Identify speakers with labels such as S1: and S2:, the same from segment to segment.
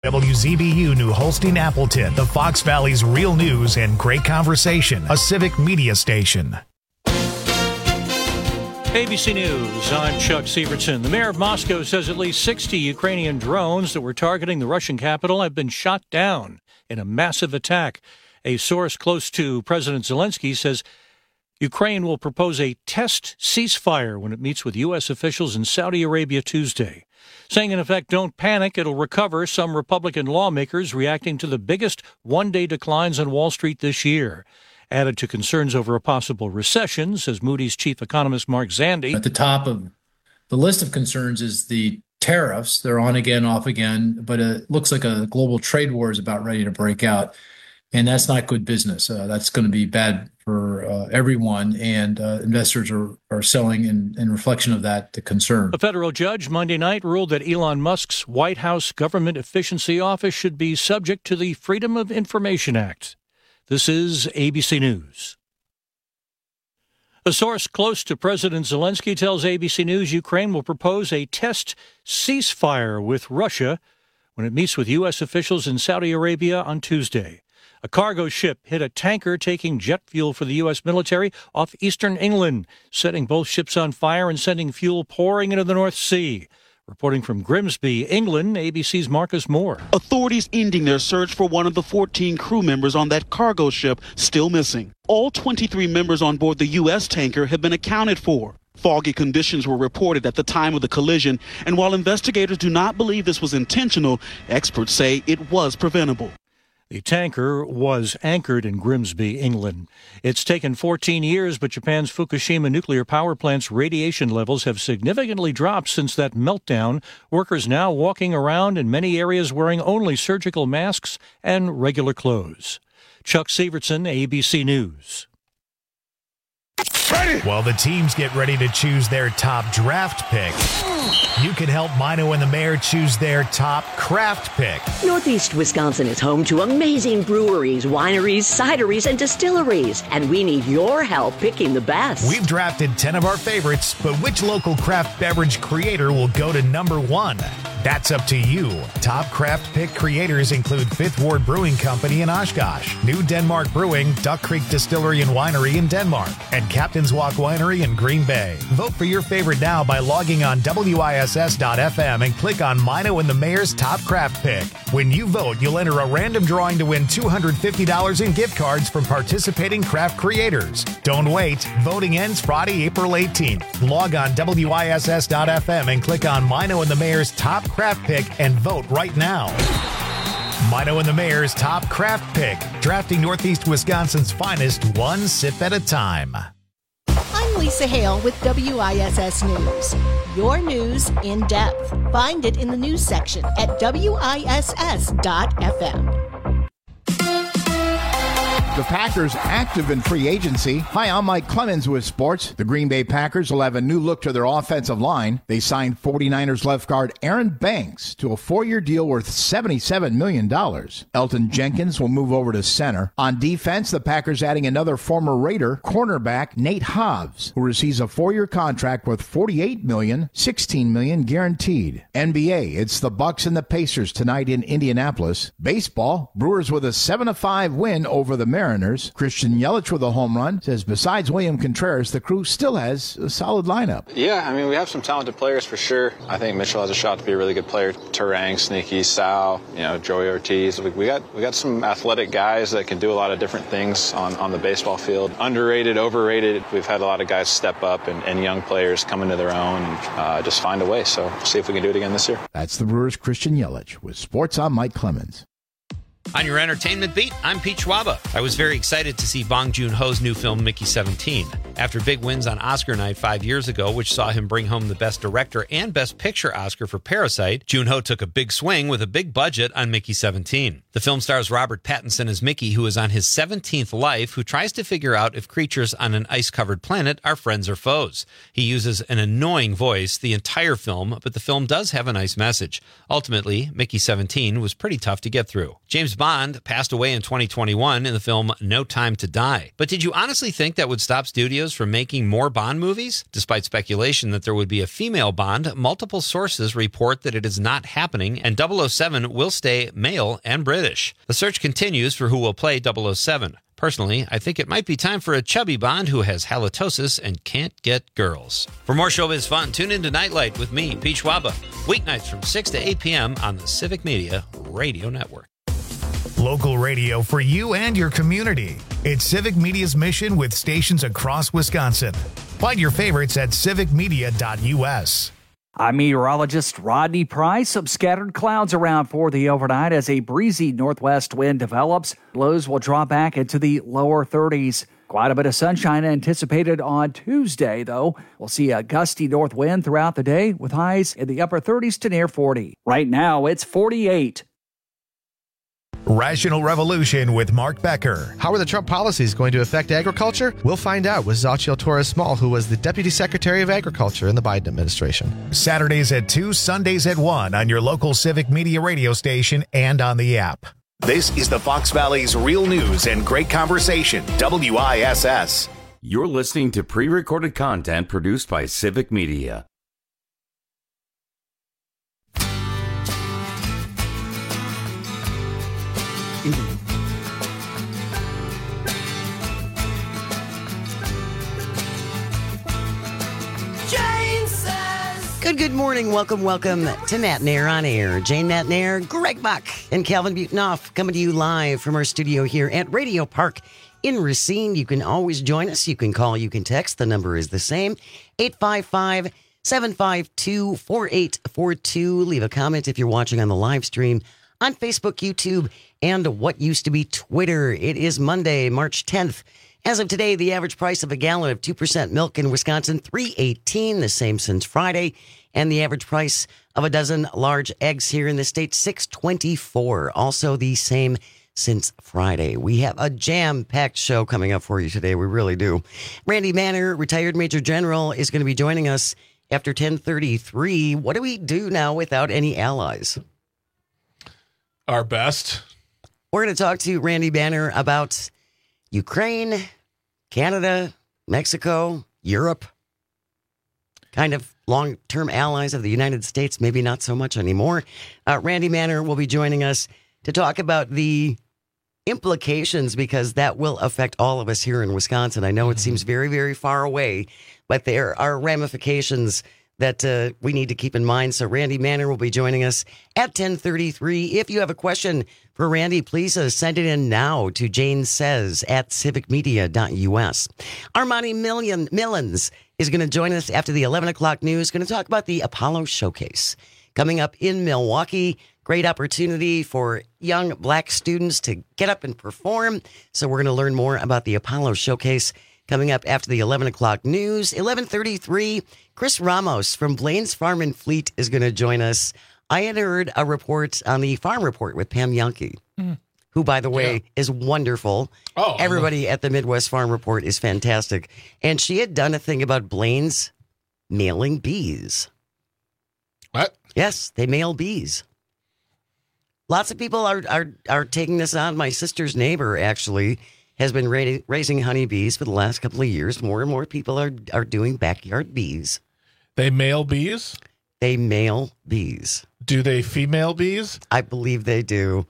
S1: WZBU New Holstein Appleton, the Fox Valley's real news and great conversation, a civic media station.
S2: ABC News, I'm Chuck Sievertson. The mayor of Moscow says at least 60 Ukrainian drones that were targeting the Russian capital have been shot down in a massive attack. A source close to President Zelensky says Ukraine will propose a test ceasefire when it meets with U.S. officials in Saudi Arabia Tuesday. Saying, in effect, don't panic, it'll recover. Some Republican lawmakers reacting to the biggest one-day declines on Wall Street this year. Added to concerns over a possible recession, says Moody's chief economist Mark Zandi.
S3: At the top of the list of concerns is the tariffs. They're on again, off again, but it looks like a global trade war is about ready to break out. And that's not good business. That's going to be bad for everyone, and investors are selling in reflection of that concern.
S2: A federal judge Monday night ruled that Elon Musk's White House Government Efficiency Office should be subject to the Freedom of Information Act. This is ABC News. A source close to President Zelensky tells ABC News Ukraine will propose a test ceasefire with Russia when it meets with U.S. officials in Saudi Arabia on Tuesday. A cargo ship hit a tanker taking jet fuel for the U.S. military off eastern England, setting both ships on fire and sending fuel pouring into the North Sea. Reporting from Grimsby, England, ABC's Marcus Moore.
S4: Authorities ending their search for one of the 14 crew members on that cargo ship still missing. All 23 members on board the U.S. tanker have been accounted for. Foggy conditions were reported at the time of the collision, and while investigators do not believe this was intentional, experts say it was preventable.
S2: The tanker was anchored in Grimsby, England. It's taken 14 years, but Japan's Fukushima nuclear power plant's radiation levels have significantly dropped since that meltdown. Workers now walking around in many areas wearing only surgical masks and regular clothes. Chuck Sievertson, ABC News.
S1: Ready. While the teams get ready to choose their top draft pick, you can help Mino and the Mayor choose their top craft pick.
S5: Northeast Wisconsin is home to amazing breweries, wineries, cideries, and distilleries, and we need your help picking the best.
S1: We've drafted 10 of our favorites, but which local craft beverage creator will go to number one? That's up to you. Top craft pick creators include Fifth Ward Brewing Company in Oshkosh, New Denmark Brewing, Duck Creek Distillery and Winery in Denmark, and Captain's Walk Winery in Green Bay. Vote for your favorite now by logging on WISS.FM and click on Mino and the Mayor's Top Craft Pick. When you vote, you'll enter a random drawing to win $250 in gift cards from participating craft creators. Don't wait. Voting ends Friday, April 18th. Log on WISS.FM and click on Mino and the Mayor's Top Craft Pick and vote right now. Mino and the Mayor's Top Craft Pick, drafting Northeast Wisconsin's finest one sip at a time.
S6: I'm Lisa Hale with WISS News. Your news in depth. Find it in the news section at WISS.FM.
S7: The Packers active in free agency. Hi, I'm Mike Clemens with sports. The Green Bay Packers will have a new look to their offensive line. They signed 49ers left guard Aaron Banks to a 4-year deal worth $77 million. Elton Jenkins will move over to center. On defense, the Packers adding another former Raider, cornerback Nate Hobbs, who receives a 4-year contract worth $48 million, $16 million guaranteed. NBA, it's the Bucks and the Pacers tonight in Indianapolis. Baseball, Brewers with a 7-5 win over the Mariners. Christian Yelich with a home run says besides William Contreras, the crew still has a solid lineup.
S8: Yeah, I mean, we have some talented players for sure. I think Mitchell has a shot to be a really good player. Turang, Sneaky, Sal, Joey Ortiz. We got some athletic guys that can do a lot of different things on the baseball field. Underrated, overrated. We've had a lot of guys step up and young players come into their own and just find a way. So we'll see if we can do it again this year.
S7: That's the Brewers' Christian Yelich with Sports on Mike Clemens.
S9: On your entertainment beat, I'm Pete Schwaba. I was very excited to see Bong Joon-ho's new film, Mickey 17. After big wins on Oscar night 5 years ago, which saw him bring home the Best Director and Best Picture Oscar for Parasite, Joon-ho took a big swing with a big budget on Mickey 17. The film stars Robert Pattinson as Mickey, who is on his 17th life, who tries to figure out if creatures on an ice-covered planet are friends or foes. He uses an annoying voice the entire film, but the film does have a nice message. Ultimately, Mickey 17 was pretty tough to get through. James Bond passed away in 2021 in the film No Time to Die. But did you honestly think that would stop studios from making more Bond movies? Despite speculation that there would be a female Bond, multiple sources report that it is not happening, and 007 will stay male and British. The search continues for who will play 007. Personally, I think it might be time for a chubby Bond who has halitosis and can't get girls. For more showbiz fun, tune into Nightlight with me, Pete Schwaba, weeknights from 6 to 8 p.m. on the Civic Media Radio Network.
S1: Local radio for you and your community. It's Civic Media's mission with stations across Wisconsin. Find your favorites at civicmedia.us.
S10: I'm meteorologist Rodney Price. Some scattered clouds around for the overnight as a breezy northwest wind develops. Lows will drop back into the lower 30s. Quite a bit of sunshine anticipated on Tuesday, though. We'll see a gusty north wind throughout the day with highs in the upper 30s to near 40. Right now, it's 48.
S1: Rational Revolution with Mark Becker.
S11: How are the Trump policies going to affect agriculture? We'll find out with Xochitl Torres-Small, who was the Deputy Secretary of Agriculture in the Biden administration.
S1: Saturdays at 2, Sundays at 1 on your local Civic Media radio station and on the app. This is the Fox Valley's real news and great conversation, WISS.
S12: You're listening to pre-recorded content produced by Civic Media.
S13: Good morning. Welcome to Nat Nair on Air. Jane Nat Nair, Greg Buck, and Calvin Butonoff coming to you live from our studio here at Radio Park in Racine. You can always join us. You can call, you can text. The number is the same, 855-752-4842. Leave a comment if you're watching on the live stream on Facebook, YouTube, and what used to be Twitter. It is Monday, March 10th. As of today, the average price of a gallon of 2% milk in Wisconsin, $3.18, the same since Friday. And the average price of a dozen large eggs here in the state, $6.24, also the same since Friday. We have a jam-packed show coming up for you today. We really do. Randy Manner, retired Major General, is going to be joining us after 10:33. What do we do now without any allies?
S14: Our best.
S13: We're going to talk to Randy Banner about Ukraine, Canada, Mexico, Europe, kind of long-term allies of the United States, maybe not so much anymore. Randy Manner will be joining us to talk about the implications, because that will affect all of us here in Wisconsin. I know it seems very, very far away, but there are ramifications that we need to keep in mind. So Randy Manner will be joining us at 10:33. If you have a question for Randy, please send it in now to Jane Says at civicmedia.us. Armani Millens is going to join us after the 11 o'clock news, going to talk about the Apollo Showcase coming up in Milwaukee. Great opportunity for young black students to get up and perform. So we're going to learn more about the Apollo Showcase coming up after the 11 o'clock news. 11:33, Chris Ramos from Blaine's Farm and Fleet is going to join us. I had heard a report on the Farm Report with Pam Yankee, who, by the way, is wonderful. Oh, everybody at the Midwest Farm Report is fantastic. And she had done a thing about Blaine's mailing bees.
S14: What?
S13: Yes, they mail bees. Lots of people are taking this on. My sister's neighbor, actually, has been raising honeybees for the last couple of years. More and more people are doing backyard bees.
S14: They mail bees?
S13: They mail bees.
S14: Do they female bees?
S13: I believe they do.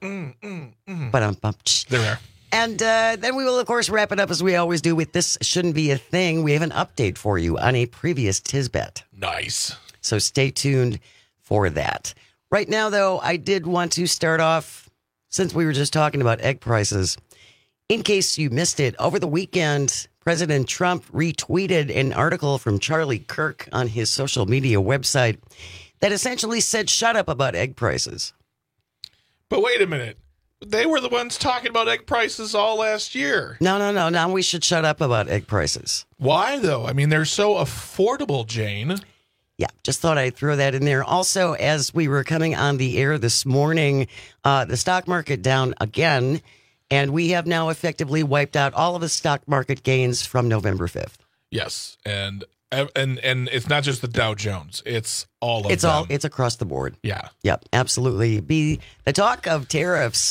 S13: But
S14: there are.
S13: And then we will, of course, wrap it up as we always do with This Shouldn't Be a Thing. We have an update for you on a previous Tisbet.
S14: Nice.
S13: So stay tuned for that. Right now, though, I did want to start off, since we were just talking about egg prices. In case you missed it, over the weekend, President Trump retweeted an article from Charlie Kirk on his social media website that essentially said, shut up about egg prices.
S14: But wait a minute. They were the ones talking about egg prices all last year.
S13: No. Now we should shut up about egg prices.
S14: Why, though? I mean, they're so affordable, Jane.
S13: Yeah, just thought I'd throw that in there. Also, as we were coming on the air this morning, the stock market down again. And we have now effectively wiped out all of the stock market gains from November 5th.
S14: Yes, and it's not just the Dow Jones; it's all of them.
S13: It's across the board.
S14: Yeah.
S13: Yep. Absolutely. The talk of tariffs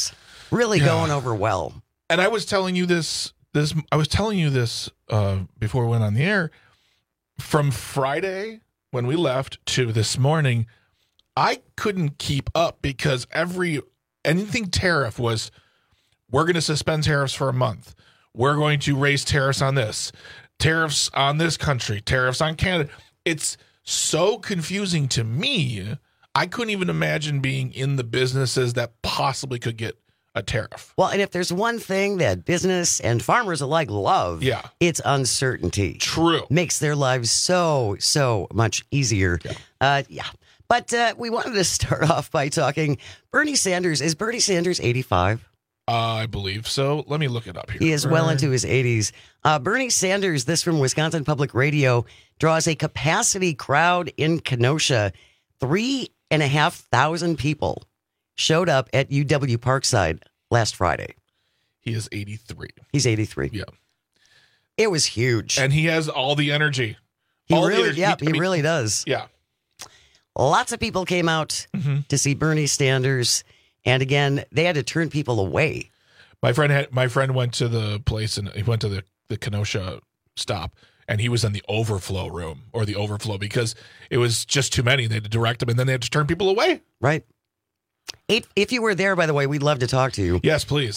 S13: Really going over well.
S14: And I was telling you this before we went on the air. From Friday when we left to this morning, I couldn't keep up because anything tariff was, we're going to suspend tariffs for a month. We're going to raise tariffs on this, tariffs on this country, tariffs on Canada. It's so confusing to me. I couldn't even imagine being in the businesses that possibly could get a tariff.
S13: Well, and if there's one thing that business and farmers alike love, it's uncertainty.
S14: True.
S13: Makes their lives so much easier. Yeah. But we wanted to start off by talking Bernie Sanders. Is Bernie Sanders 85?
S14: I believe so. Let me look it up here.
S13: He is well into his 80s. Bernie Sanders, this from Wisconsin Public Radio, draws a capacity crowd in Kenosha. 3,500 people showed up at UW Parkside last Friday.
S14: He is 83.
S13: He's 83.
S14: Yeah.
S13: It was huge.
S14: And he has all the energy.
S13: He really does.
S14: Yeah.
S13: Lots of people came out to see Bernie Sanders. And again, they had to turn people away.
S14: My friend went to the place and he went to the Kenosha stop and he was in the overflow room or the overflow because it was just too many. They had to direct them and then they had to turn people away.
S13: Right. If you were there, by the way, we'd love to talk to you.
S14: Yes, please.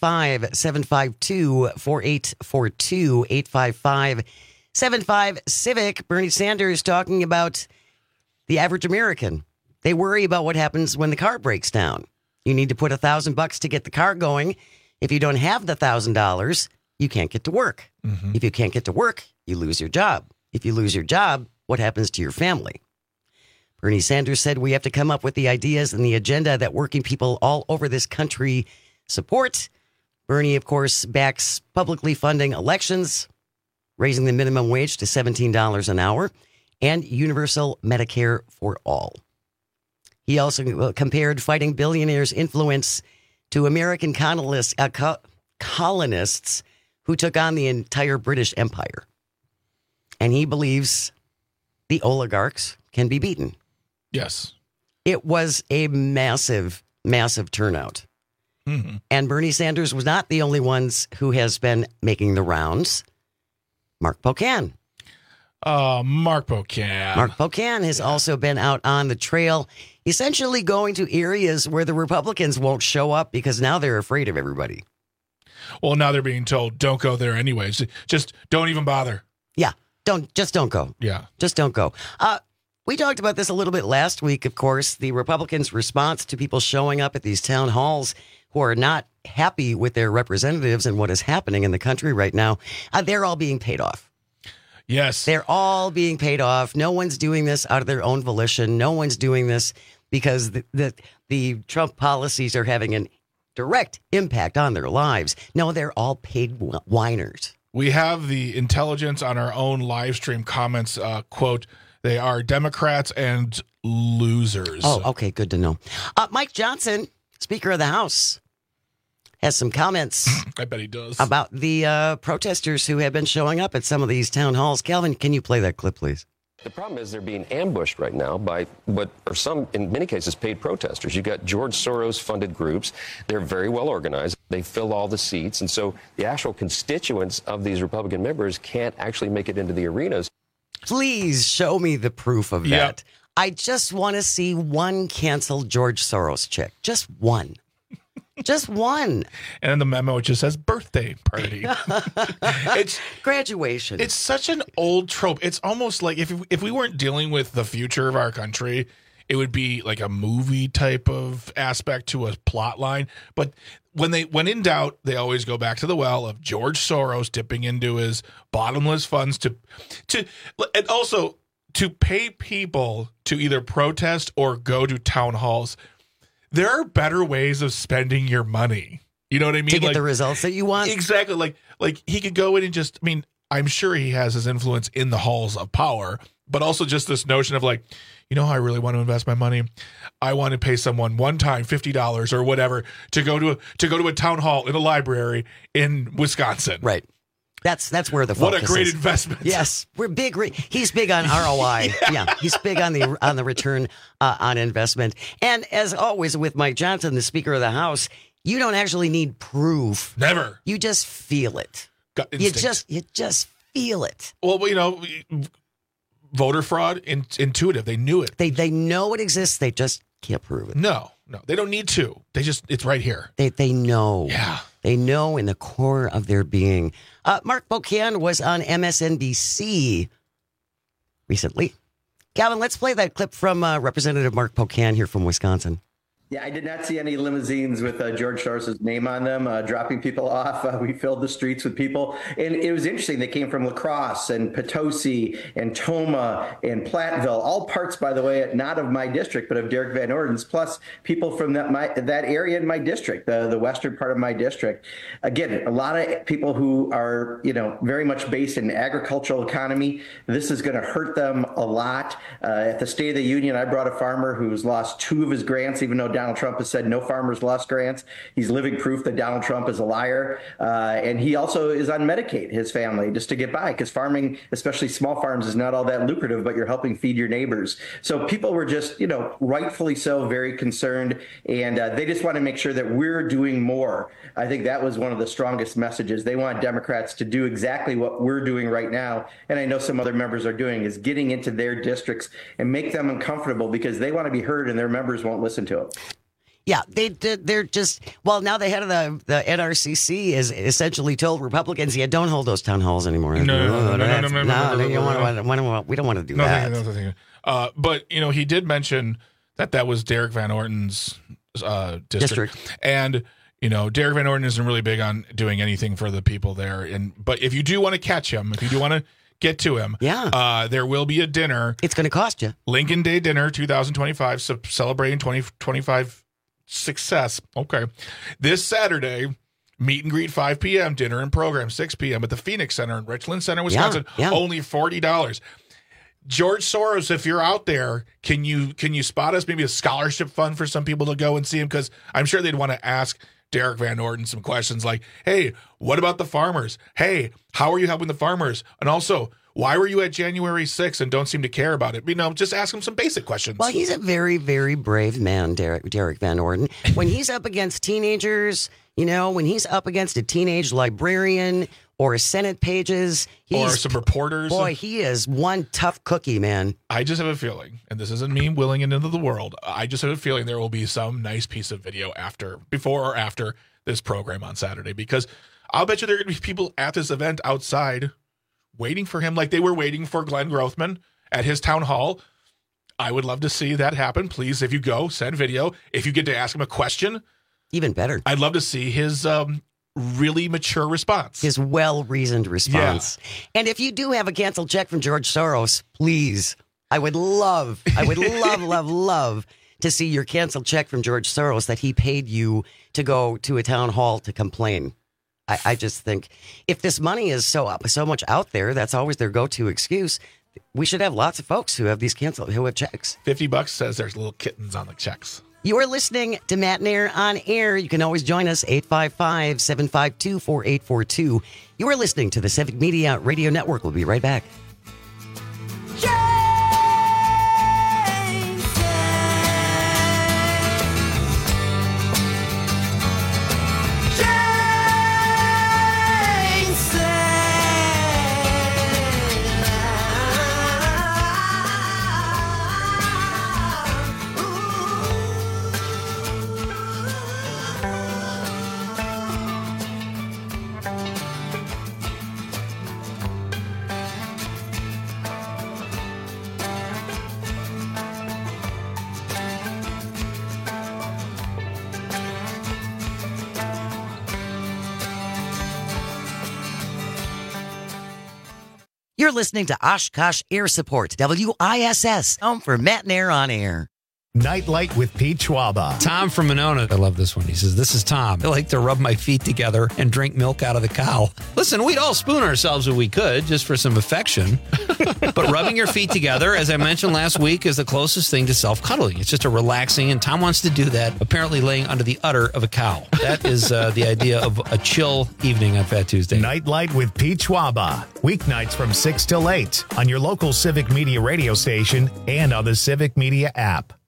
S13: 855-752-4842. 855-75-CIVIC. Bernie Sanders talking about the average American. They worry about what happens when the car breaks down. You need to put $1,000 to get the car going. If you don't have the $1,000, you can't get to work. If you can't get to work, you lose your job. If you lose your job, what happens to your family? Bernie Sanders said we have to come up with the ideas and the agenda that working people all over this country support. Bernie, of course, backs publicly funding elections, raising the minimum wage to $17 an hour, and universal Medicare for all. He also compared fighting billionaires' influence to American colonists who took on the entire British Empire. And he believes the oligarchs can be beaten.
S14: Yes.
S13: It was a massive, massive turnout. And Bernie Sanders was not the only ones who has been making the rounds. Mark Pocan.
S14: Mark Pocan.
S13: Mark Pocan has also been out on the trail, essentially going to areas where the Republicans won't show up because now they're afraid of everybody.
S14: Well, now they're being told, don't go there anyways. Just don't even bother.
S13: Yeah. Don't go.
S14: Yeah.
S13: Just don't go. We talked about this a little bit last week, of course, the Republicans' response to people showing up at these town halls who are not happy with their representatives and what is happening in the country right now. They're all being paid off.
S14: Yes.
S13: They're all being paid off. No one's doing this out of their own volition. No one's doing this because the Trump policies are having a direct impact on their lives. No, they're all paid whiners.
S14: We have the intelligence on our own live stream comments, quote, they are Democrats and losers.
S13: Oh, okay. Good to know. Mike Johnson, Speaker of the House, has some comments.
S14: I bet he does.
S13: About the protesters who have been showing up at some of these town halls. Calvin, can you play that clip, please?
S15: The problem is they're being ambushed right now by what are some, in many cases, paid protesters. You've got George Soros-funded groups. They're very well organized. They fill all the seats. And so the actual constituents of these Republican members can't actually make it into the arenas.
S13: Please show me the proof of that. I just want to see one canceled George Soros chick. Just one. Just one.
S14: And in the memo, it just says birthday party. It's
S13: graduation.
S14: It's such an old trope. It's almost like if we weren't dealing with the future of our country, it would be like a movie type of aspect to a plot line. But when in doubt, they always go back to the well of George Soros dipping into his bottomless funds and also to pay people to either protest or go to town halls. There are better ways of spending your money. You know what I mean?
S13: To get the results that you want.
S14: Exactly. Like he could go in and I'm sure he has his influence in the halls of power, but also just this notion of like, you know how I really want to invest my money? I want to pay someone one time $50 or whatever to go to a town hall in a library in Wisconsin.
S13: Right. That's where the focus
S14: What a great investment.
S13: Yes, we're big. He's big on ROI. Yeah, he's big on the return on investment. And as always with Mike Johnson, the Speaker of the House, You don't actually need proof.
S14: Never.
S13: You just feel it. You just feel it.
S14: Well, voter fraud, intuitive. They knew it.
S13: They know it exists. They just can't prove it.
S14: No, they don't need to. It's right here.
S13: They know.
S14: Yeah.
S13: They know in the core of their being. Mark Pocan was on MSNBC recently. Calvin, let's play that clip from Representative Mark Pocan here from Wisconsin.
S16: Yeah, I did not see any limousines with George Soros' name on them, dropping people off. We filled the streets with people. And it was interesting. They came from La Crosse and Potosi and Toma and Platteville, all parts, by the way, not of my district, but of Derek Van Orden's, plus people from that area in my district, the western part of my district. Again, a lot of people who are, very much based in agricultural economy. This is going to hurt them a lot. At the State of the Union, I brought a farmer who's lost 2 of his grants, even though Donald Trump has said no farmers lost grants. He's living proof that Donald Trump is a liar. And he also is on Medicaid, his family, just to get by, because farming, especially small farms, is not all that lucrative, but you're helping feed your neighbors. So people were just, rightfully so, very concerned. And they just want to make sure that we're doing more. I think that was one of the strongest messages. They want Democrats to do exactly what we're doing right now. And I know some other members are doing, is getting into their districts and make them uncomfortable, because they want to be heard and their members won't listen to them.
S13: Yeah, they're just, now the head of the NRCC is essentially told Republicans, don't hold those town halls anymore. We don't want to do that.
S14: But, he did mention that was Derek Van Orden's district. And, Derek Van Orden isn't really big on doing anything for the people there. But if you do want to catch him, if you do want to get to him, there will be a dinner.
S13: It's going to cost you.
S14: Lincoln Day dinner 2025, celebrating 2025 success. Okay. This Saturday, meet and greet 5 p.m., dinner and program 6 p.m. at the Phoenix Center in Richland Center, Wisconsin. Only $40. George Soros, if you're out there, can you spot us maybe a scholarship fund for some people to go and see him? Because I'm sure they'd want to ask Derek Van Orden some questions like, hey, what about the farmers? Hey, how are you helping the farmers? And also, why were you at January 6th and don't seem to care about it? Just ask him some basic questions.
S13: Well, he's a very, very brave man, Derek Van Orden. When he's up against teenagers, when he's up against a teenage librarian or Senate pages.
S14: Or some reporters.
S13: Boy, he is one tough cookie, man.
S14: I just have a feeling, and this isn't me willing it into the world, I just have a feeling there will be some nice piece of video before or after this program on Saturday, because I'll bet you there are going to be people at this event outside waiting for him like they were waiting for Glenn Grothman at his town hall. I would love to see that happen. Please, if you go, send video. If you get to ask him a question,
S13: even better.
S14: I'd love to see his really mature response.
S13: His well-reasoned response. Yeah. And if you do have a canceled check from George Soros, please, I would love to see your canceled check from George Soros that he paid you to go to a town hall to complain. I just think if this money is so much out there, that's always their go-to excuse. We should have lots of folks who have these canceled, who have checks.
S14: $50 says there's little kittens on the checks.
S13: You are listening to Matt and Air on Air. You can always join us, 855-752-4842. You are listening to the Civic Media Radio Network. We'll be right back. You're listening to Oshkosh Air Support, WISS, home for Matt and Air on Air.
S1: Nightlight with Pete Schwaba.
S9: Tom from Monona. I love this one. He says, this is Tom. I like to rub my feet together and drink milk out of the cow. Listen, we'd all spoon ourselves if we could, just for some affection. But rubbing your feet together, as I mentioned last week, is the closest thing to self-cuddling. It's just a relaxing, and Tom wants to do that, apparently laying under the udder of a cow. That is the idea of a chill evening on Fat Tuesday.
S1: Nightlight with Pete Schwaba. Weeknights from 6 till 8 on your local Civic Media radio station and on the Civic Media app.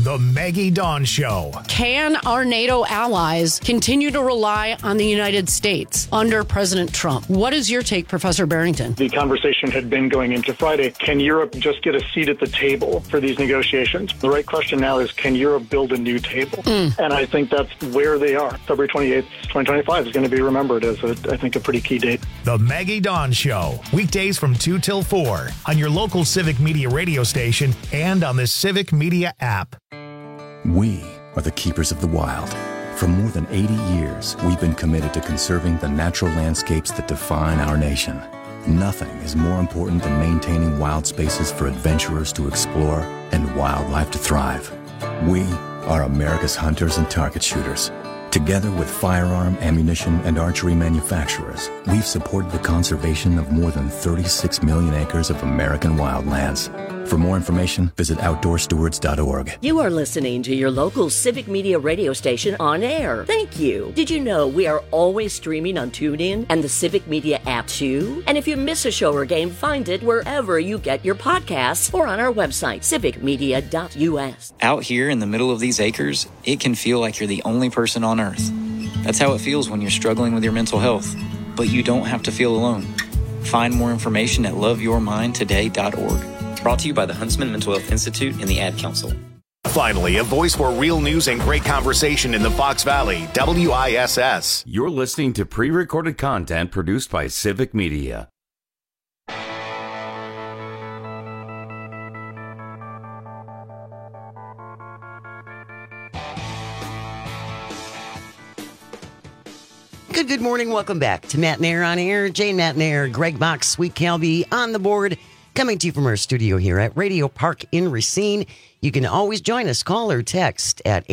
S1: The Maggie Dawn Show.
S17: Can our NATO allies continue to rely on the United States under President Trump? What is your take, Professor Barrington?
S18: The conversation had been going into Friday. Can Europe just get a seat at the table for these negotiations? The right question now is, can Europe build a new table? And I think that's where they are. February 28th, 2025 is going to be remembered as, I think, a pretty key date.
S1: The Maggie Dawn Show. Weekdays from 2 till 4 on your local Civic Media radio station and on the Civic Media app.
S19: We are the keepers of the wild. For more than 80 years, we've been committed to conserving the natural landscapes that define our nation. Nothing is more important than maintaining wild spaces for adventurers to explore and wildlife to thrive. We are America's hunters and target shooters. Together with firearm, ammunition, and archery manufacturers, we've supported the conservation of more than 36 million acres of American wildlands. For more information, visit OutdoorStewards.org.
S5: You are listening to your local Civic Media radio station on air. Thank you. Did you know we are always streaming on TuneIn and the Civic Media app too? And if you miss a show or game, find it wherever you get your podcasts or on our website, civicmedia.us.
S20: Out here in the middle of these acres, it can feel like you're the only person on earth. That's how it feels when you're struggling with your mental health. But you don't have to feel alone. Find more information at loveyourmindtoday.org. Brought to you by the Huntsman Mental Health Institute and the Ad Council.
S1: Finally, a voice for real news and great conversation in the Fox Valley, WISS.
S12: You're listening to pre-recorded content produced by Civic Media.
S13: Good morning. Welcome back to Matt Nair on Air. Jane Matt Nair, Greg Box, Sweet Calby on the board. Coming to you from our studio here at Radio Park in Racine. You can always join us. Call or text at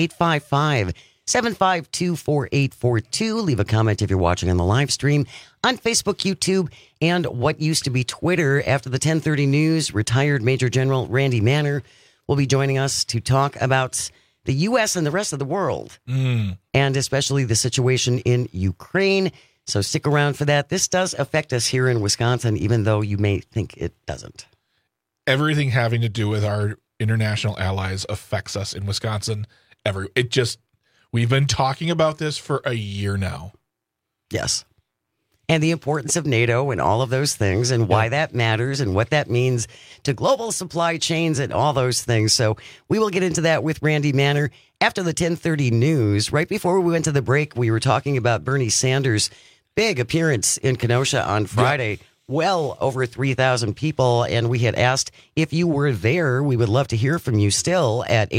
S13: 855-752-4842. Leave a comment if you're watching on the live stream on Facebook, YouTube, and what used to be Twitter. After the 10:30 news, retired Major General Randy Manner will be joining us to talk about the U.S. and the rest of the world, and especially the situation in Ukraine. So stick around for that. This does affect us here in Wisconsin, even though you may think it doesn't.
S14: Everything having to do with our international allies affects us in Wisconsin. We've been talking about this for a year now.
S13: Yes. And the importance of NATO and all of those things and why that matters and what that means to global supply chains and all those things. So we will get into that with Randy Manner after the 10:30 news. Right before we went to the break, we were talking about Bernie Sanders' big appearance in Kenosha on Friday. Yep. Well over 3,000 people. And we had asked if you were there. We would love to hear from you still at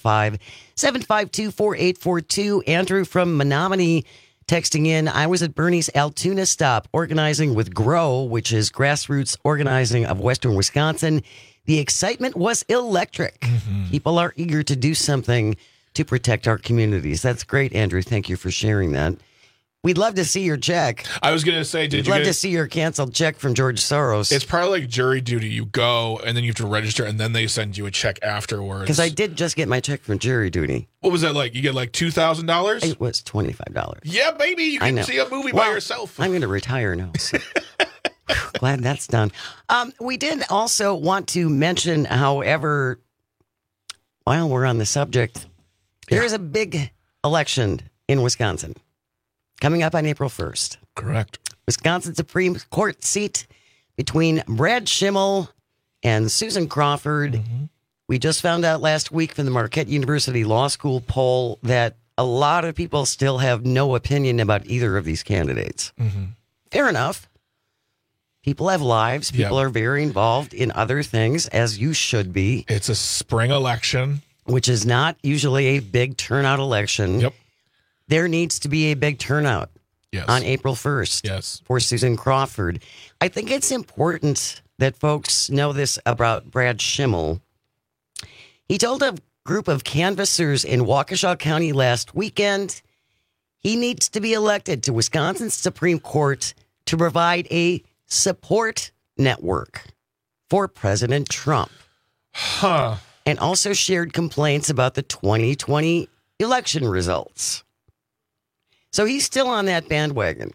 S13: 855-752-4842. Andrew from Menominee texting in, I was at Bernie's Altoona stop organizing with GROW, which is Grassroots Organizing of Western Wisconsin. The excitement was electric. People are eager to do something to protect our communities. That's great, Andrew. Thank you for sharing that. We'd love to see your check.
S14: I was going to say,
S13: We'd love to see your canceled check from George Soros.
S14: It's probably like jury duty. You go, and then you have to register, and then they send you a check afterwards.
S13: Because I did just get my check from jury duty.
S14: What was that like? You get like $2,000?
S13: It was $25.
S14: Yeah, baby. You can see a movie by yourself.
S13: I'm going to retire now. So. Glad that's done. We did also want to mention, however, while we're on the subject, there is a big election in Wisconsin coming up on April 1st.
S14: Correct.
S13: Wisconsin Supreme Court seat between Brad Schimmel and Susan Crawford. We just found out last week from the Marquette University Law School poll that a lot of people still have no opinion about either of these candidates. Fair enough. People have lives. People are very involved in other things, as you should be.
S14: It's a spring election.
S13: Which is not usually a big turnout election.
S14: Yep.
S13: There needs to be a big turnout on April 1st for Susan Crawford. I think it's important that folks know this about Brad Schimmel. He told a group of canvassers in Waukesha County last weekend he needs to be elected to Wisconsin's Supreme Court to provide a support network for President Trump. And also shared complaints about the 2020 election results. So he's still on that bandwagon.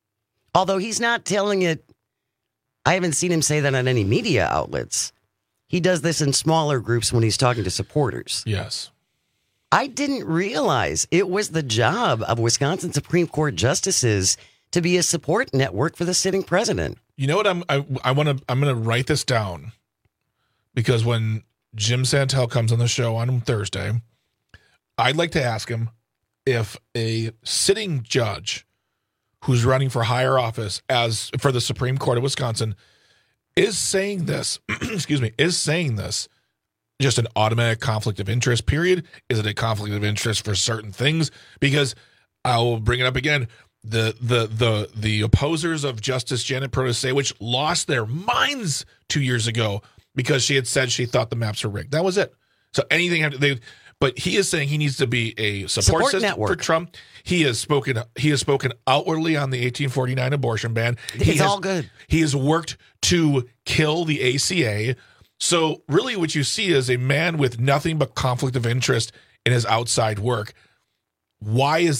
S13: Although he's not telling it, I haven't seen him say that on any media outlets. he does this in smaller groups when he's talking to supporters.
S14: Yes.
S13: I didn't realize it was the job of Wisconsin Supreme Court justices to be a support network for the sitting president.
S14: You know what? I'm going to write this down, because when Jim Santel comes on the show on Thursday, I'd like to ask him if a sitting judge who's running for higher office as for the Supreme Court of Wisconsin is saying this, is saying this just an automatic conflict of interest, period? Is it a conflict of interest for certain things? Because I will bring it up again. The opposers of Justice Janet Protasiewicz lost their minds 2 years ago because she had said she thought the maps were rigged. That was it. So anything but he is saying he needs to be a support system network for Trump. He has spoken outwardly on the 1849 abortion ban.
S13: It's all good.
S14: He has worked to kill the ACA. So really what you see is a man with nothing but conflict of interest in his outside work. Why is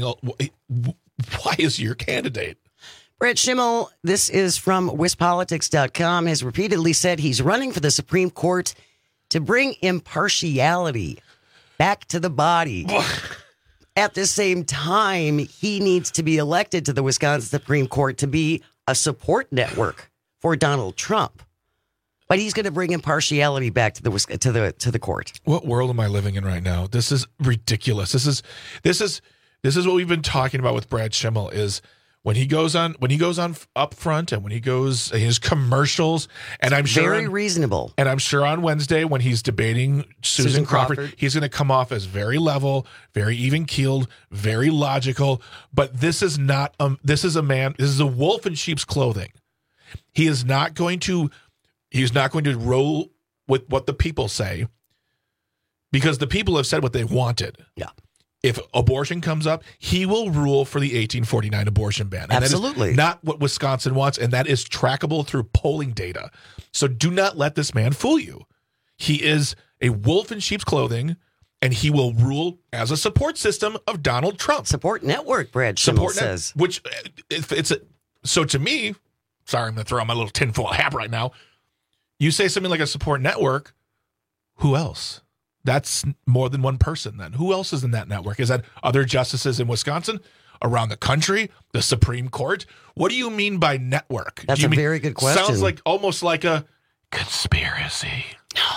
S14: your candidate?
S13: Brett Schimmel, this is from WisPolitics.com, has repeatedly said he's running for the Supreme Court to bring impartiality back to the body. At the same time, he needs to be elected to the Wisconsin Supreme Court to be a support network for Donald Trump. But he's going to bring impartiality back to the court. What
S14: world am I living in right now? This is ridiculous. This is what we've been talking about with Brad Schimmel, is when he goes on up front and when he goes his commercials, and I'm sure
S13: very reasonable.
S14: And I'm sure on Wednesday when he's debating Susan Crawford, he's going to come off as very level, very even keeled, very logical. But this is not this is a wolf in sheep's clothing. He's not going to roll with what the people say, because the people have said what they wanted.
S13: Yeah.
S14: If abortion comes up, he will rule for the 1849 abortion ban. And
S13: absolutely.
S14: That is not what Wisconsin wants, and that is trackable through polling data. So do not let this man fool you. He is a wolf in sheep's clothing, and he will rule as a support system of Donald Trump.
S13: Support network, Brad Schimmel says.
S14: So to me, sorry, I'm going to throw on my little tinfoil hat right now. You say something like a support network, who else? That's more than one person then. Who else is in that network? Is that other justices in Wisconsin, around the country, the Supreme Court? What do you mean by network?
S13: That's a very good question.
S14: Sounds like almost like a conspiracy.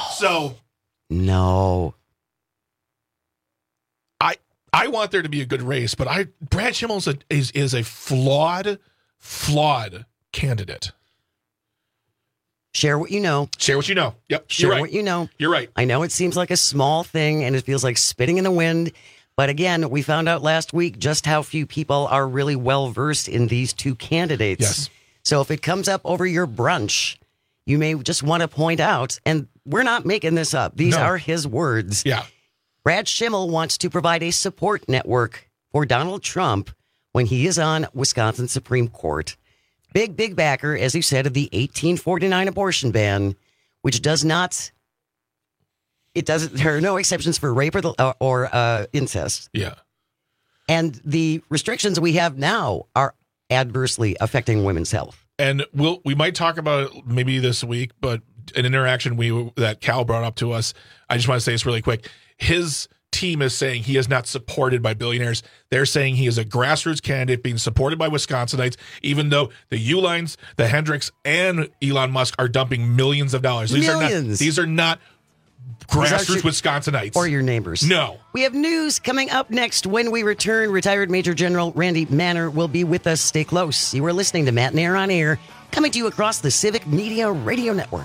S13: No.
S14: I want there to be a good race, but Brad Schimmel is a flawed candidate.
S13: Share what you know.
S14: Share what you know. Yep.
S13: Share what you know.
S14: You're right.
S13: I know it seems like a small thing and it feels like spitting in the wind. But again, we found out last week just how few people are really well versed in these two candidates.
S14: Yes.
S13: So if it comes up over your brunch, you may just want to point out, and we're not making this up. These are his words.
S14: Yeah.
S13: Brad Schimmel wants to provide a support network for Donald Trump when he is on Wisconsin Supreme Court. Big backer, as you said, of the 1849 abortion ban, which there are no exceptions for rape or incest.
S14: Yeah.
S13: And the restrictions we have now are adversely affecting women's health.
S14: And we might talk about it maybe this week, but an interaction that Cal brought up to us, I just want to say this really quick. His team is saying he is not supported by billionaires. They're saying he is a grassroots candidate being supported by Wisconsinites, even though the Uihleins, the Hendricks, and Elon Musk are dumping millions of dollars. These are not grassroots Wisconsinites.
S13: Or your neighbors.
S14: No.
S13: We have news coming up next. When we return, retired Major General Randy Manner will be with us. Stay close. You are listening to Matt and Air on Air, coming to you across the Civic Media Radio Network.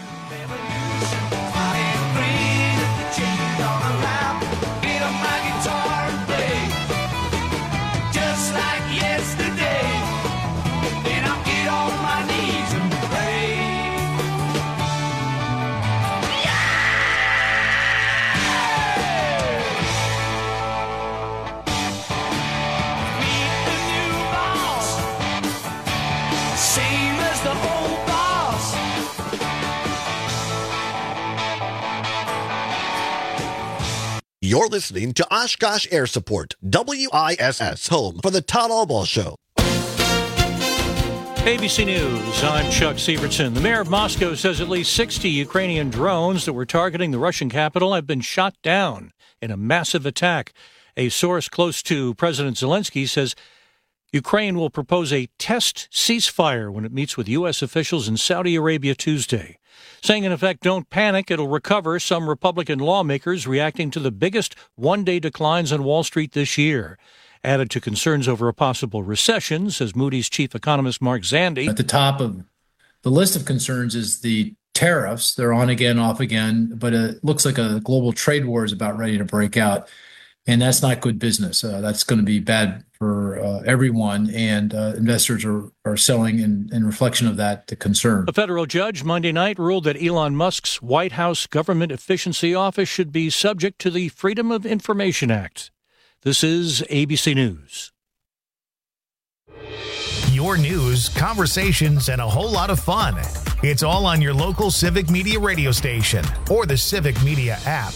S21: You're listening to Oshkosh Air Support, WISS, home for the Todd Albaugh Show.
S2: ABC News, I'm Chuck Sievertson. The mayor of Moscow says at least 60 Ukrainian drones that were targeting the Russian capital have been shot down in a massive attack. A source close to President Zelensky says Ukraine will propose a test ceasefire when it meets with U.S. officials in Saudi Arabia Tuesday. Saying, in effect, don't panic, it'll recover. Some Republican lawmakers reacting to the biggest one-day declines on Wall Street this year. Added to concerns over a possible recession, says Moody's chief economist Mark Zandi.
S3: At the top of the list of concerns is the tariffs. They're on again, off again, but it looks like a global trade war is about ready to break out. And that's not good business. That's going to be bad for everyone, and investors are selling in reflection of that concern.
S2: A federal judge Monday night ruled that Elon Musk's White House Government Efficiency Office should be subject to the Freedom of Information Act. This is ABC News.
S1: Your news, conversations, and a whole lot of fun. It's all on your local Civic Media radio station or the Civic Media app.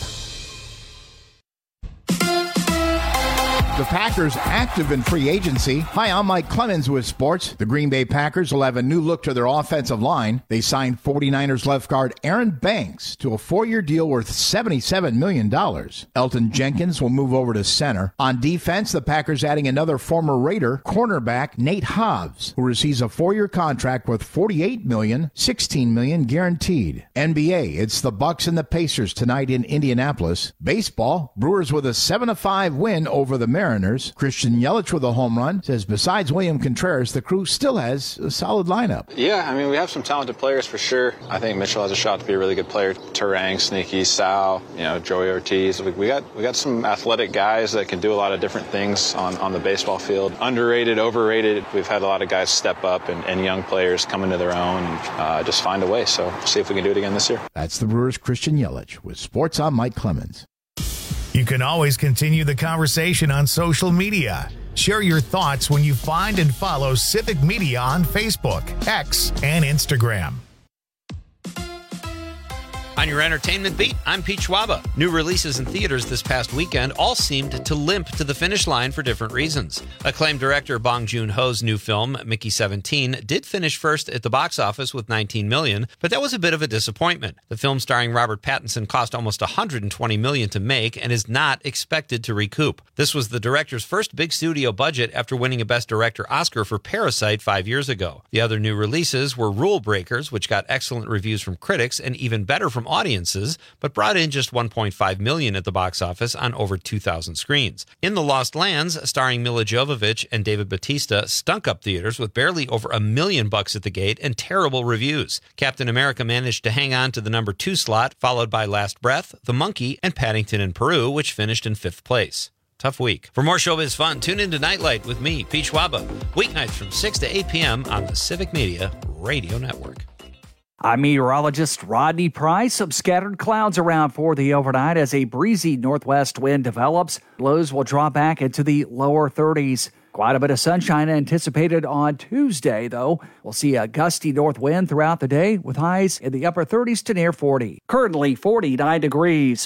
S7: The Packers active in free agency. Hi, I'm Mike Clemens with sports. The Green Bay Packers will have a new look to their offensive line. They signed 49ers left guard Aaron Banks to a 4-year deal worth $77 million. Elton Jenkins will move over to center. On defense, the Packers adding another former Raider, cornerback Nate Hobbs, who receives a 4-year contract worth $48 million, $16 million guaranteed. NBA, it's the Bucks and the Pacers tonight in Indianapolis. Baseball, Brewers with a 7-5 win over the Mariners. Christian Yelich with a home run says besides William Contreras, the crew still has a solid lineup.
S8: Yeah, I mean, we have some talented players for sure. I think Mitchell has a shot to be a really good player. Turang, Sneaky, Sal, Joey Ortiz. We got some athletic guys that can do a lot of different things on the baseball field. Underrated, overrated. We've had a lot of guys step up and young players come into their own and just find a way. So see if we can do it again this year.
S7: That's the Brewers' Christian Yelich with Sports. I'm Mike Clemens.
S1: You can always continue the conversation on social media. Share your thoughts when you find and follow Civic Media on Facebook, X, and Instagram.
S9: On your entertainment beat, I'm Pete Schwaba. New releases in theaters this past weekend all seemed to limp to the finish line for different reasons. Acclaimed director Bong Joon-ho's new film, Mickey 17, did finish first at the box office with $19 million, but that was a bit of a disappointment. The film starring Robert Pattinson cost almost $120 million to make and is not expected to recoup. This was the director's first big studio budget after winning a Best Director Oscar for Parasite 5 years ago. The other new releases were Rule Breakers, which got excellent reviews from critics and even better from audiences, but brought in just $1.5 million at the box office on over 2,000 screens. In the Lost Lands, starring Mila Jovovich and David Bautista, stunk up theaters with barely over $1 million at the gate and terrible reviews. Captain America managed to hang on to the number 2 slot, followed by Last Breath, The Monkey, and Paddington in Peru, which finished in 5th place. Tough week. For more showbiz fun, tune into Nightlight with me, Pete Schwaba, weeknights from 6 to 8 p.m. on the Civic Media Radio Network.
S10: I'm meteorologist Rodney Price. Some scattered clouds around for the overnight as a breezy northwest wind develops. Lows will drop back into the lower 30s. Quite a bit of sunshine anticipated on Tuesday, though. We'll see a gusty north wind throughout the day with highs in the upper 30s to near 40. Currently 49 degrees.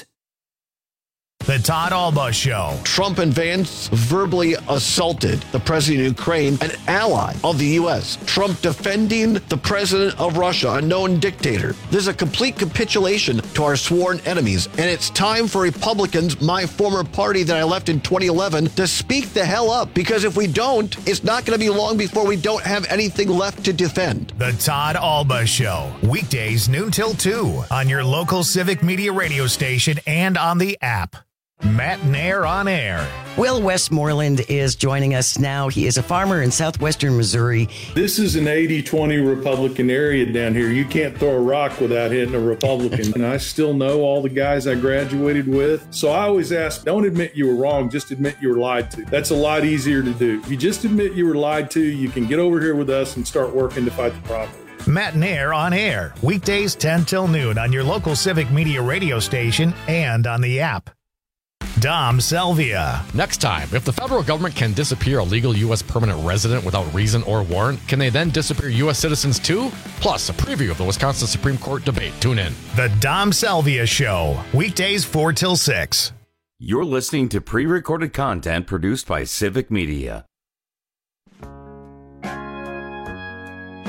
S1: The Todd Alba Show.
S21: Trump and Vance verbally assaulted the president of Ukraine, an ally of the U.S. Trump defending the president of Russia, a known dictator. This is a complete capitulation to our sworn enemies. And it's time for Republicans, my former party that I left in 2011, to speak the hell up. Because if we don't, it's not going to be long before we don't have anything left to defend.
S1: The Todd Alba Show. Weekdays noon till 2 on your local Civic Media radio station and on the app. Matt Nair on air.
S13: Will Westmoreland is joining us now. He is a farmer in southwestern Missouri.
S22: This is an 80-20 Republican area down here. You can't throw a rock without hitting a Republican. And I still know all the guys I graduated with. So I always ask, don't admit you were wrong, just admit you were lied to. That's a lot easier to do. If you just admit you were lied to, you can get over here with us and start working to fight the problem.
S1: Matt Nair on air. Weekdays 10 till noon on your local Civic Media radio station and on the app. Dom Selvia.
S23: Next time, if the federal government can disappear a legal U.S. permanent resident without reason or warrant, can they then disappear U.S. citizens too? Plus, a preview of the Wisconsin Supreme Court debate. Tune in.
S1: The Dom Selvia Show. Weekdays 4 till 6.
S12: You're listening to pre-recorded content produced by Civic Media.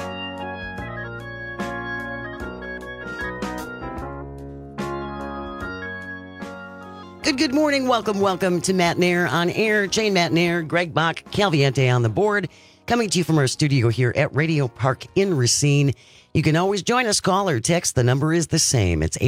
S13: Good morning. Welcome to Matt Nair on air. Jane Matt Nair, Greg Bach, Calviente on the board. Coming to you from our studio here at Radio Park in Racine. You can always join us, call or text. The number is the same. It's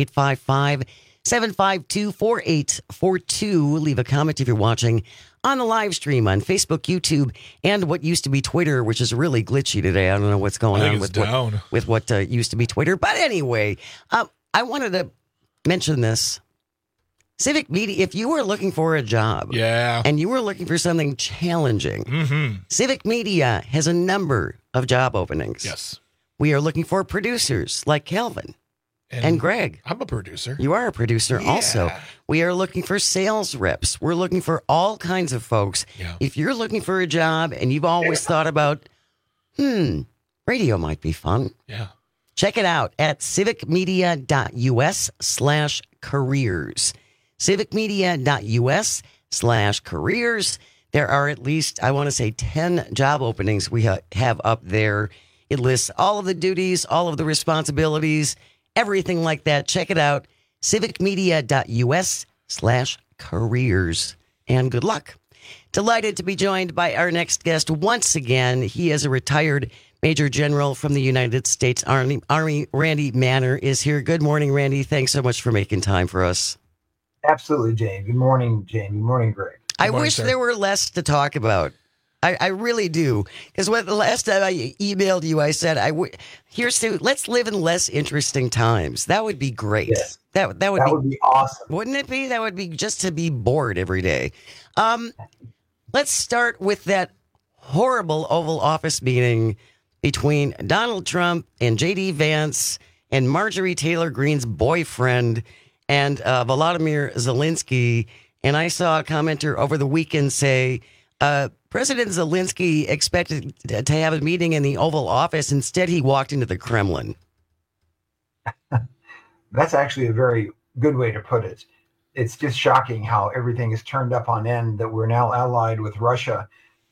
S13: 855-752-4842. Leave a comment if you're watching on the live stream on Facebook, YouTube, and what used to be Twitter, which is really glitchy today. I don't know what's going on with what used to be Twitter. But anyway, I wanted to mention this. Civic Media, if you were looking for a job and you were looking for something challenging, Civic Media has a number of job openings.
S14: Yes.
S13: We are looking for producers like Calvin and Greg.
S14: I'm a producer.
S13: You are a producer also. We are looking for sales reps. We're looking for all kinds of folks.
S14: Yeah.
S13: If you're looking for a job and you've always thought about, radio might be fun.
S14: Yeah.
S13: Check it out at civicmedia.us/careers. civicmedia.us/careers. There are at least, I want to say, 10 job openings we have up there. It lists all of the duties, all of the responsibilities, everything like that. Check it out. civicmedia.us/careers. And good luck. Delighted to be joined by our next guest once again. He is a retired Major General from the United States Army. Randy Manner is here. Good morning, Randy. Thanks so much for making time for us.
S4: Absolutely, Jane. Good morning, Jane. Good morning, Greg.
S13: I wish there were less to talk about. I really do. Because the last time I emailed you, I said, let's live in less interesting times. That would be great.
S4: Yes.
S13: That
S4: would be awesome.
S13: Wouldn't it be? That would be just to be bored every day. Let's start with that horrible Oval Office meeting between Donald Trump and J.D. Vance and Marjorie Taylor Greene's boyfriend and Volodymyr Zelensky. And I saw a commenter over the weekend say, President Zelensky expected to have a meeting in the Oval Office. Instead, he walked into the Kremlin.
S4: That's actually a very good way to put it. It's just shocking how everything is turned up on end, that we're now allied with Russia,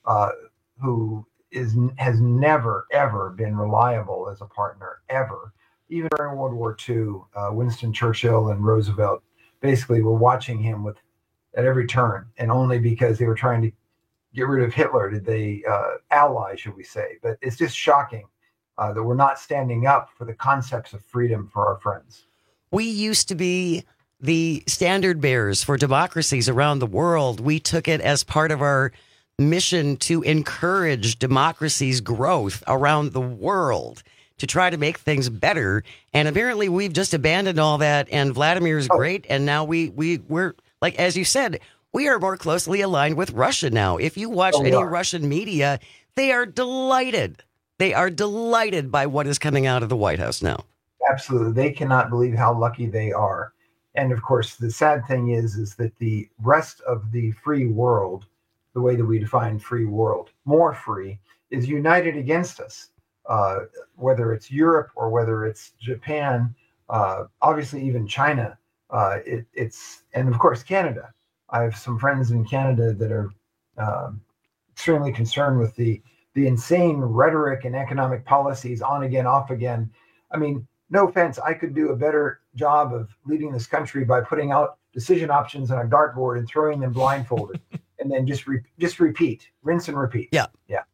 S4: who has never, ever been reliable as a partner, ever. Even during World War II, Winston Churchill and Roosevelt basically were watching him at every turn, and only because they were trying to get rid of Hitler did they ally, should we say. But it's just shocking that we're not standing up for the concepts of freedom for our friends.
S13: We used to be the standard bearers for democracies around the world. We took it as part of our mission to encourage democracy's growth around the world, to try to make things better. And apparently we've just abandoned all that, and Vladimir's great. And now we're like, as you said, we are more closely aligned with Russia now. If you watch any Russian media, they are delighted. They are delighted by what is coming out of the White House now.
S4: Absolutely. They cannot believe how lucky they are. And of course, the sad thing is that the rest of the free world, the way that we define free world, more free, is united against us. Whether it's Europe or whether it's Japan, obviously even China, and of course Canada. I have some friends in Canada that are extremely concerned with the insane rhetoric and economic policies, on again, off again. I mean, no offense, I could do a better job of leading this country by putting out decision options on a dartboard and throwing them blindfolded, and then just repeat, rinse and repeat.
S13: Yeah.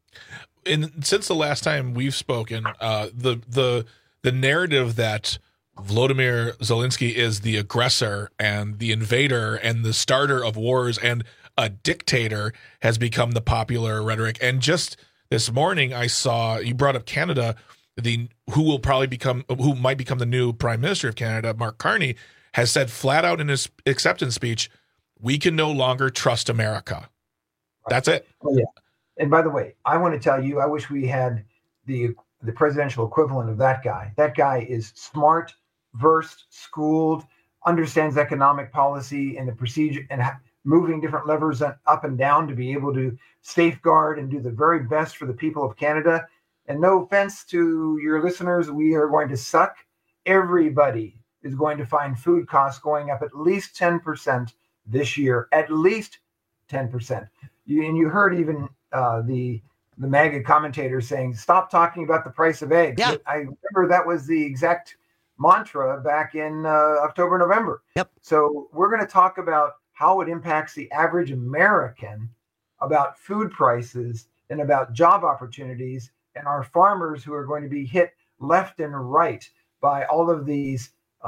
S14: And since the last time we've spoken, the narrative that Volodymyr Zelensky is the aggressor and the invader and the starter of wars and a dictator has become the popular rhetoric. And just this morning, I saw, you brought up Canada, who might become the new Prime Minister of Canada, Mark Carney, has said flat out in his acceptance speech, we can no longer trust America. Right. That's it.
S4: Oh, yeah. And by the way, I want to tell you, I wish we had the presidential equivalent of that guy. That guy is smart, versed, schooled, understands economic policy and the procedure and moving different levers up and down to be able to safeguard and do the very best for the people of Canada. And no offense to your listeners, we are going to suck. Everybody is going to find food costs going up at least 10% this year, at least 10%. You heard even the MAGA commentators saying, stop talking about the price of eggs.
S13: Yeah.
S4: I remember that was the exact mantra back in October, November.
S13: Yep.
S4: So we're going to talk about how it impacts the average American about food prices and about job opportunities, and our farmers who are going to be hit left and right by all of these,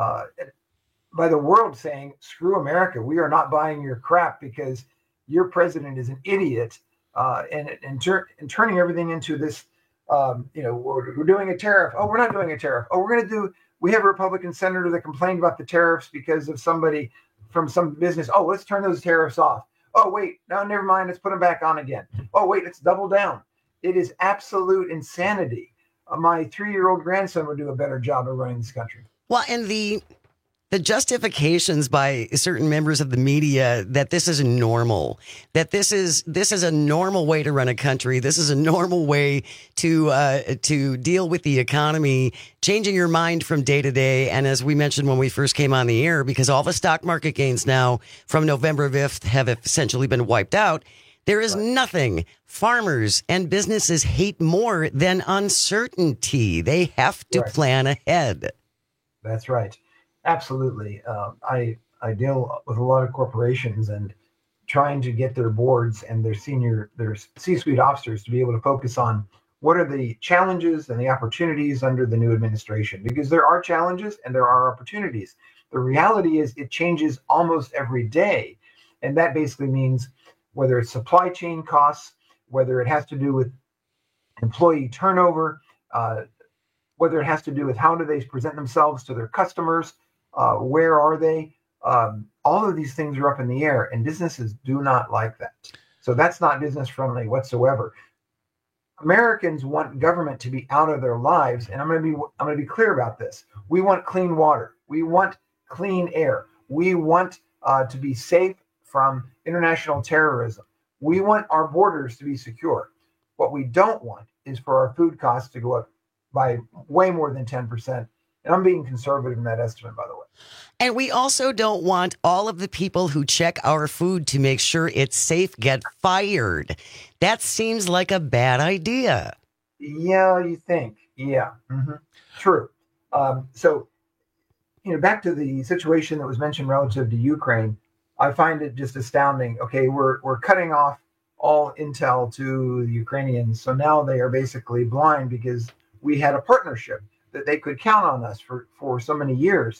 S4: by the world saying, screw America, we are not buying your crap because your president is an idiot, and turning everything into this, we're doing a tariff. Oh, we're not doing a tariff. Oh, we have a Republican senator that complained about the tariffs because of somebody from some business. Oh, let's turn those tariffs off. Oh, wait, no, never mind. Let's put them back on again. Oh, wait, let's double down. It is absolute insanity. My 3-year-old grandson would do a better job of running this country.
S13: Well, and the justifications by certain members of the media that this is normal, that this is a normal way to run a country. This is a normal way to deal with the economy, changing your mind from day to day. And as we mentioned when we first came on the air, because all the stock market gains now from November 5th have essentially been wiped out, there is nothing farmers and businesses hate more than uncertainty. They have to plan ahead.
S4: That's right. Absolutely. I deal with a lot of corporations and trying to get their boards and their C-suite officers to be able to focus on what are the challenges and the opportunities under the new administration, because there are challenges and there are opportunities. The reality is it changes almost every day. And that basically means whether it's supply chain costs, whether it has to do with employee turnover, whether it has to do with how do they present themselves to their customers, where are they? All of these things are up in the air, and businesses do not like that. So that's not business friendly whatsoever. Americans want government to be out of their lives, and I'm going to be clear about this. We want clean water. We want clean air. We want to be safe from international terrorism. We want our borders to be secure. What we don't want is for our food costs to go up by way more than 10%. And I'm being conservative in that estimate, by the way.
S13: And we also don't want all of the people who check our food to make sure it's safe get fired. That seems like a bad idea.
S4: Yeah, you think. Yeah, true. So, back to the situation that was mentioned relative to Ukraine, I find it just astounding. Okay, we're cutting off all intel to the Ukrainians. So now they are basically blind because we had a partnership that they could count on us for so many years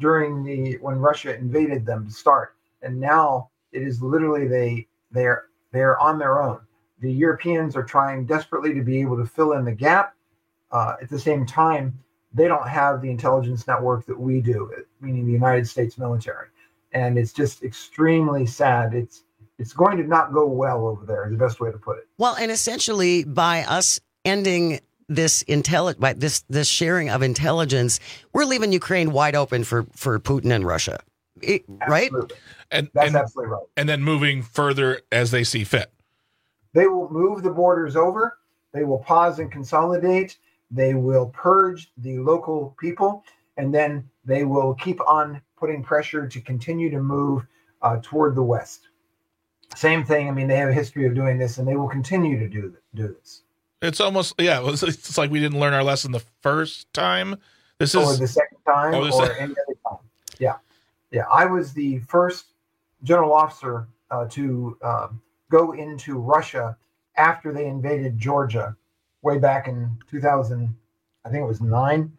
S4: when Russia invaded them to start. And now it is literally they're on their own. The Europeans are trying desperately to be able to fill in the gap. At the same time, they don't have the intelligence network that we do, meaning the United States military. And it's just extremely sad. It's going to not go well over there, is the best way to put it.
S13: Well, and essentially by us ending this this sharing of intelligence, we're leaving Ukraine wide open for Putin and Russia, right?
S4: That's absolutely right.
S14: And then moving further as they see fit.
S4: They will move the borders over. They will pause and consolidate. They will purge the local people, and then they will keep on putting pressure to continue to move toward the West. Same thing. I mean, they have a history of doing this, and they will continue to do this.
S14: It's almost, it's like we didn't learn our lesson the first time.
S4: Or the second time, or any other time. Yeah. I was the first general officer to go into Russia after they invaded Georgia way back in 2000, I think it was 9.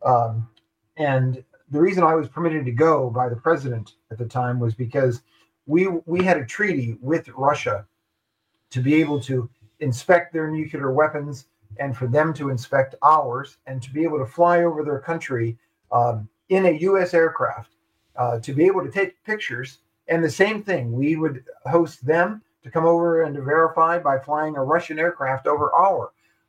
S4: And the reason I was permitted to go by the president at the time was because we had a treaty with Russia to be able to inspect their nuclear weapons and for them to inspect ours and to be able to fly over their country in a U.S. aircraft to be able to take pictures. And the same thing, we would host them to come over and to verify by flying a Russian aircraft over our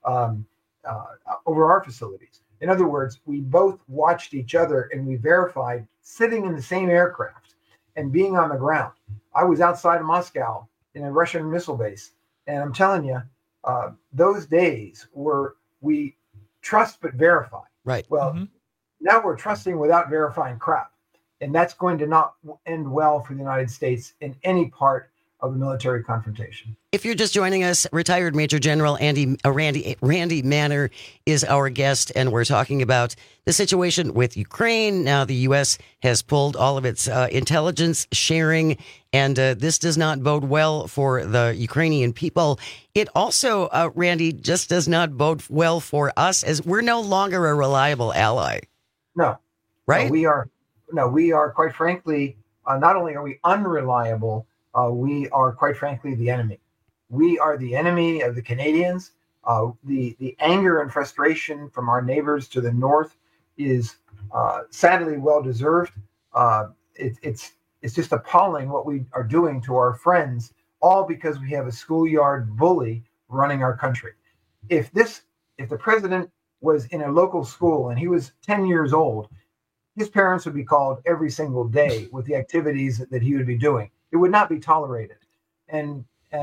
S4: facilities. In other words, we both watched each other and we verified sitting in the same aircraft and being on the ground. I was outside of Moscow in a Russian missile base. And I'm telling you, those days were we trust but verify.
S13: Right.
S4: Well, now we're trusting without verifying crap. And that's going to not end well for the United States in any part of the military confrontation.
S13: If you're just joining us, retired Major General Randy Manner is our guest, and we're talking about the situation with Ukraine. Now, the U.S. has pulled all of its intelligence sharing, and this does not bode well for the Ukrainian people. It also, Randy, just does not bode well for us, as we're no longer a reliable ally.
S4: No.
S13: Right?
S4: No, we are quite frankly, not only are we unreliable, we are quite frankly the enemy. We are the enemy of the Canadians. The anger and frustration from our neighbors to the north is sadly well deserved. It's just appalling what we are doing to our friends, all because we have a schoolyard bully running our country. If the president was in a local school and he was 10 years old, his parents would be called every single day with the activities that he would be doing. It would not be tolerated. And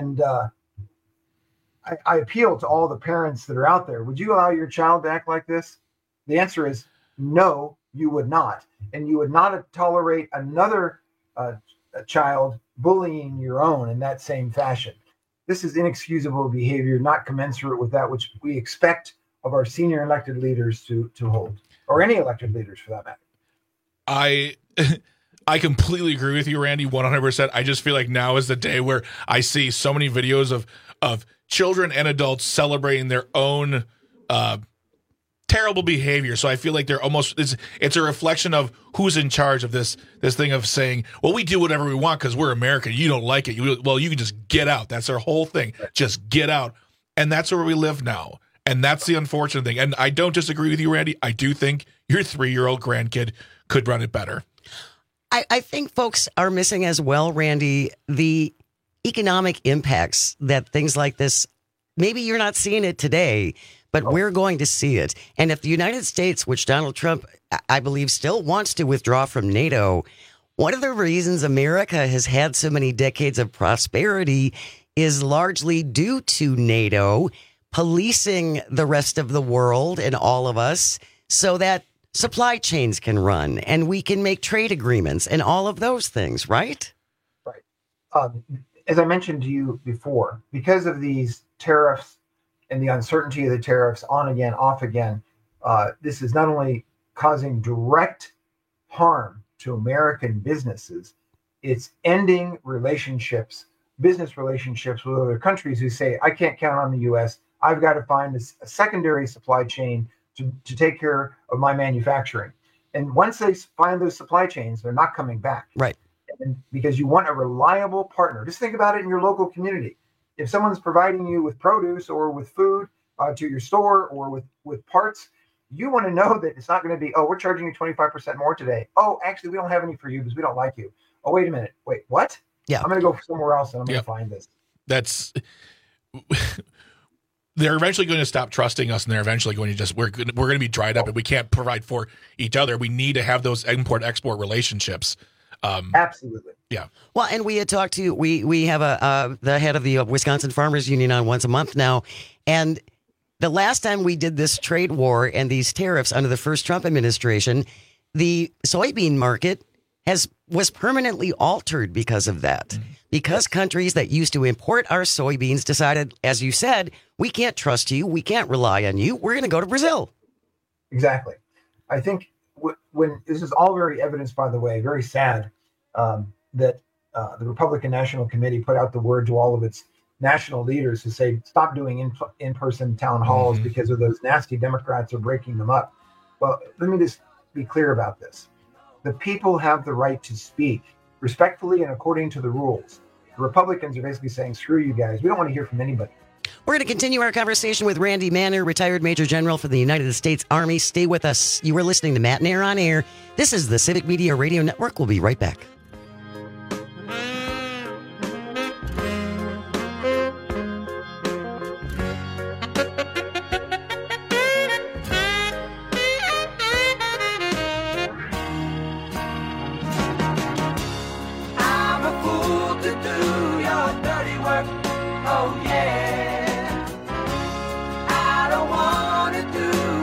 S4: I appeal to all the parents that are out there. Would you allow your child to act like this? The answer is no, you would not. And you would not tolerate another child bullying your own in that same fashion. This is inexcusable behavior, not commensurate with that which we expect of our senior elected leaders to hold, or any elected leaders for that matter.
S14: I completely agree with you, Randy, 100%. I just feel like now is the day where I see so many videos of children and adults celebrating their own terrible behavior. So I feel like they're almost, it's a reflection of who's in charge of this thing of saying, well, we do whatever we want because we're American. You don't like it. You can just get out. That's their whole thing. Just get out. And that's where we live now. And that's the unfortunate thing. And I don't disagree with you, Randy. I do think your 3-year-old grandkid could run it better.
S13: I think folks are missing as well, Randy, the economic impacts that things like this, maybe you're not seeing it today, but we're going to see it. And if the United States, which Donald Trump, I believe, still wants to withdraw from NATO, one of the reasons America has had so many decades of prosperity is largely due to NATO policing the rest of the world and all of us so that supply chains can run and we can make trade agreements and all of those things, right?
S4: Right. As I mentioned to you before, because of these tariffs and the uncertainty of the tariffs on again, off again, this is not only causing direct harm to American businesses, it's ending business relationships with other countries who say, I can't count on the U.S. I've got to find a secondary supply chain to take care of my manufacturing. And once they find those supply chains, they're not coming back.
S13: Right.
S4: And because you want a reliable partner. Just think about it in your local community. If someone's providing you with produce or with food to your store or with parts, you want to know that it's not going to be, oh, we're charging you 25% more today. Oh, actually, we don't have any for you because we don't like you. Oh, wait a minute. Wait, what?
S13: Yeah.
S4: I'm going to go somewhere else and I'm going to find this.
S14: They're eventually going to stop trusting us, and they're eventually going to we're going to be dried up, and we can't provide for each other. We need to have those import-export relationships.
S4: Absolutely.
S14: Yeah.
S13: Well, and we had talked to, we have the head of the Wisconsin Farmers Union on once a month now, and the last time we did this trade war and these tariffs under the first Trump administration, the soybean market was permanently altered because of that. Mm-hmm. Because countries that used to import our soybeans decided, as you said, we can't trust you, we can't rely on you, we're going to go to Brazil.
S4: Exactly. I think when this is all very evidenced, by the way, very sad that the Republican National Committee put out the word to all of its national leaders to say, stop doing in-person town halls because of those nasty Democrats are breaking them up. Well, let me just be clear about this. The people have the right to speak respectfully and according to the rules. The Republicans are basically saying, screw you guys. We don't want to hear from anybody.
S13: We're going to continue our conversation with Randy Manner, retired Major General for the United States Army. Stay with us. You are listening to Matt and Air on Air. This is the Civic Media Radio Network. We'll be right back.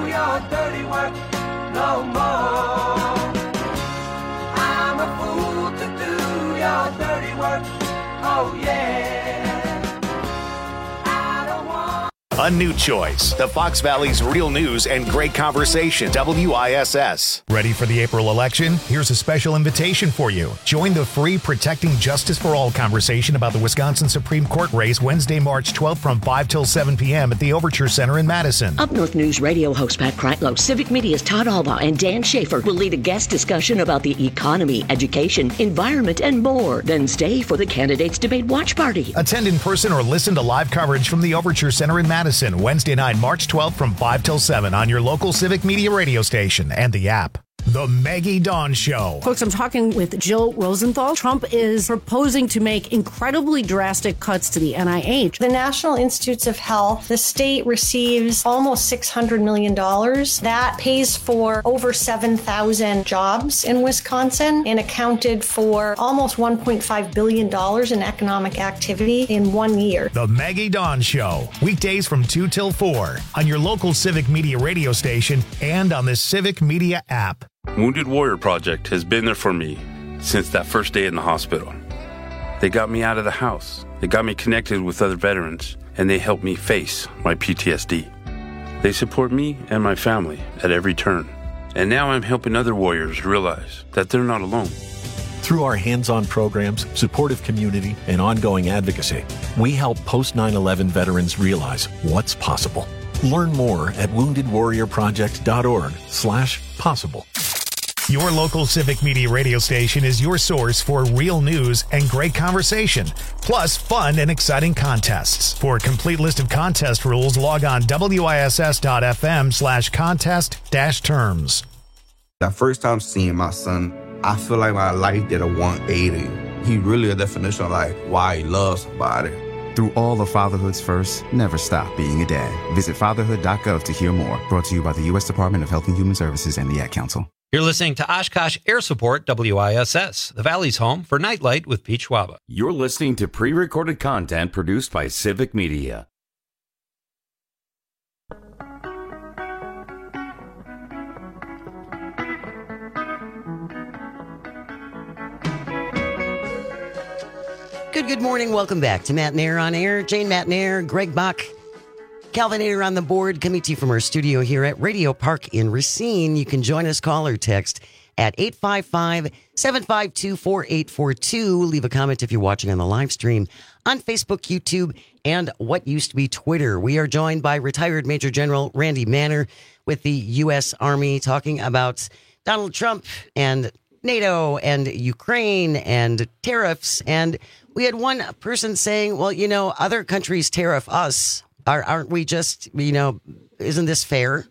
S6: No more. I'm a fool
S1: A new choice. The Fox Valley's real news and great conversation. WISS. Ready for the April election? Here's a special invitation for you. Join the free Protecting Justice for All conversation about the Wisconsin Supreme Court race Wednesday, March 12th from 5 till 7 p.m. at the Overture Center in Madison.
S5: Up North News radio host Pat Kreitlow, Civic Media's Todd Alba, and Dan Schaefer will lead a guest discussion about the economy, education, environment, and more. Then stay for the Candidates Debate Watch Party.
S1: Attend in person or listen to live coverage from the Overture Center in Madison Wednesday night, March 12th from 5 till 7 on your local Civic Media radio station and the app. The Maggie Dawn Show.
S17: Folks, I'm talking with Jill Rosenthal. Trump is proposing to make incredibly drastic cuts to the NIH.
S6: The National Institutes of Health, the state receives almost $600 million. That pays for over 7,000 jobs in Wisconsin and accounted for almost $1.5 billion in economic activity in 1 year.
S1: The Maggie Dawn Show. Weekdays from 2 till 4 on your local Civic Media radio station and on the Civic Media app.
S11: Wounded Warrior Project has been there for me since that first day in the hospital. They got me out of the house. They got me connected with other veterans, and they helped me face my PTSD. They support me and my family at every turn. And now I'm helping other warriors realize that they're not alone.
S15: Through our hands-on programs, supportive community, and ongoing advocacy, we help post 9/11 veterans realize what's possible. Learn more at woundedwarriorproject.org/possible.
S1: Your local Civic Media radio station is your source for real news and great conversation, plus fun and exciting contests. For a complete list of contest rules, log on wiss.fm/contest-terms.
S24: That first time seeing my son, I feel like my life did a 180. He really a definition of like why he loves somebody.
S25: Through all of fatherhood's first, never stop being a dad. Visit fatherhood.gov to hear more. Brought to you by the U.S. Department of Health and Human Services and the Ad Council.
S9: You're listening to Oshkosh Air Support WISS, the Valley's home for Nightlight with Pete Schwaba.
S12: You're listening to pre-recorded content produced by Civic Media.
S13: Good morning. Welcome back to Matt Nair on Air. Jane Matt Nair, Greg Bach, Calvin Air on the board, coming to you from our studio here at Radio Park in Racine. You can join us, call or text at 855-752-4842. Leave a comment if you're watching on the live stream on Facebook, YouTube, and what used to be Twitter. We are joined by retired Major General Randy Manner with the U.S. Army, talking about Donald Trump and NATO and Ukraine and tariffs. And we had one person saying, well, you know, other countries tariff us. Aren't we just, you know, isn't this fair?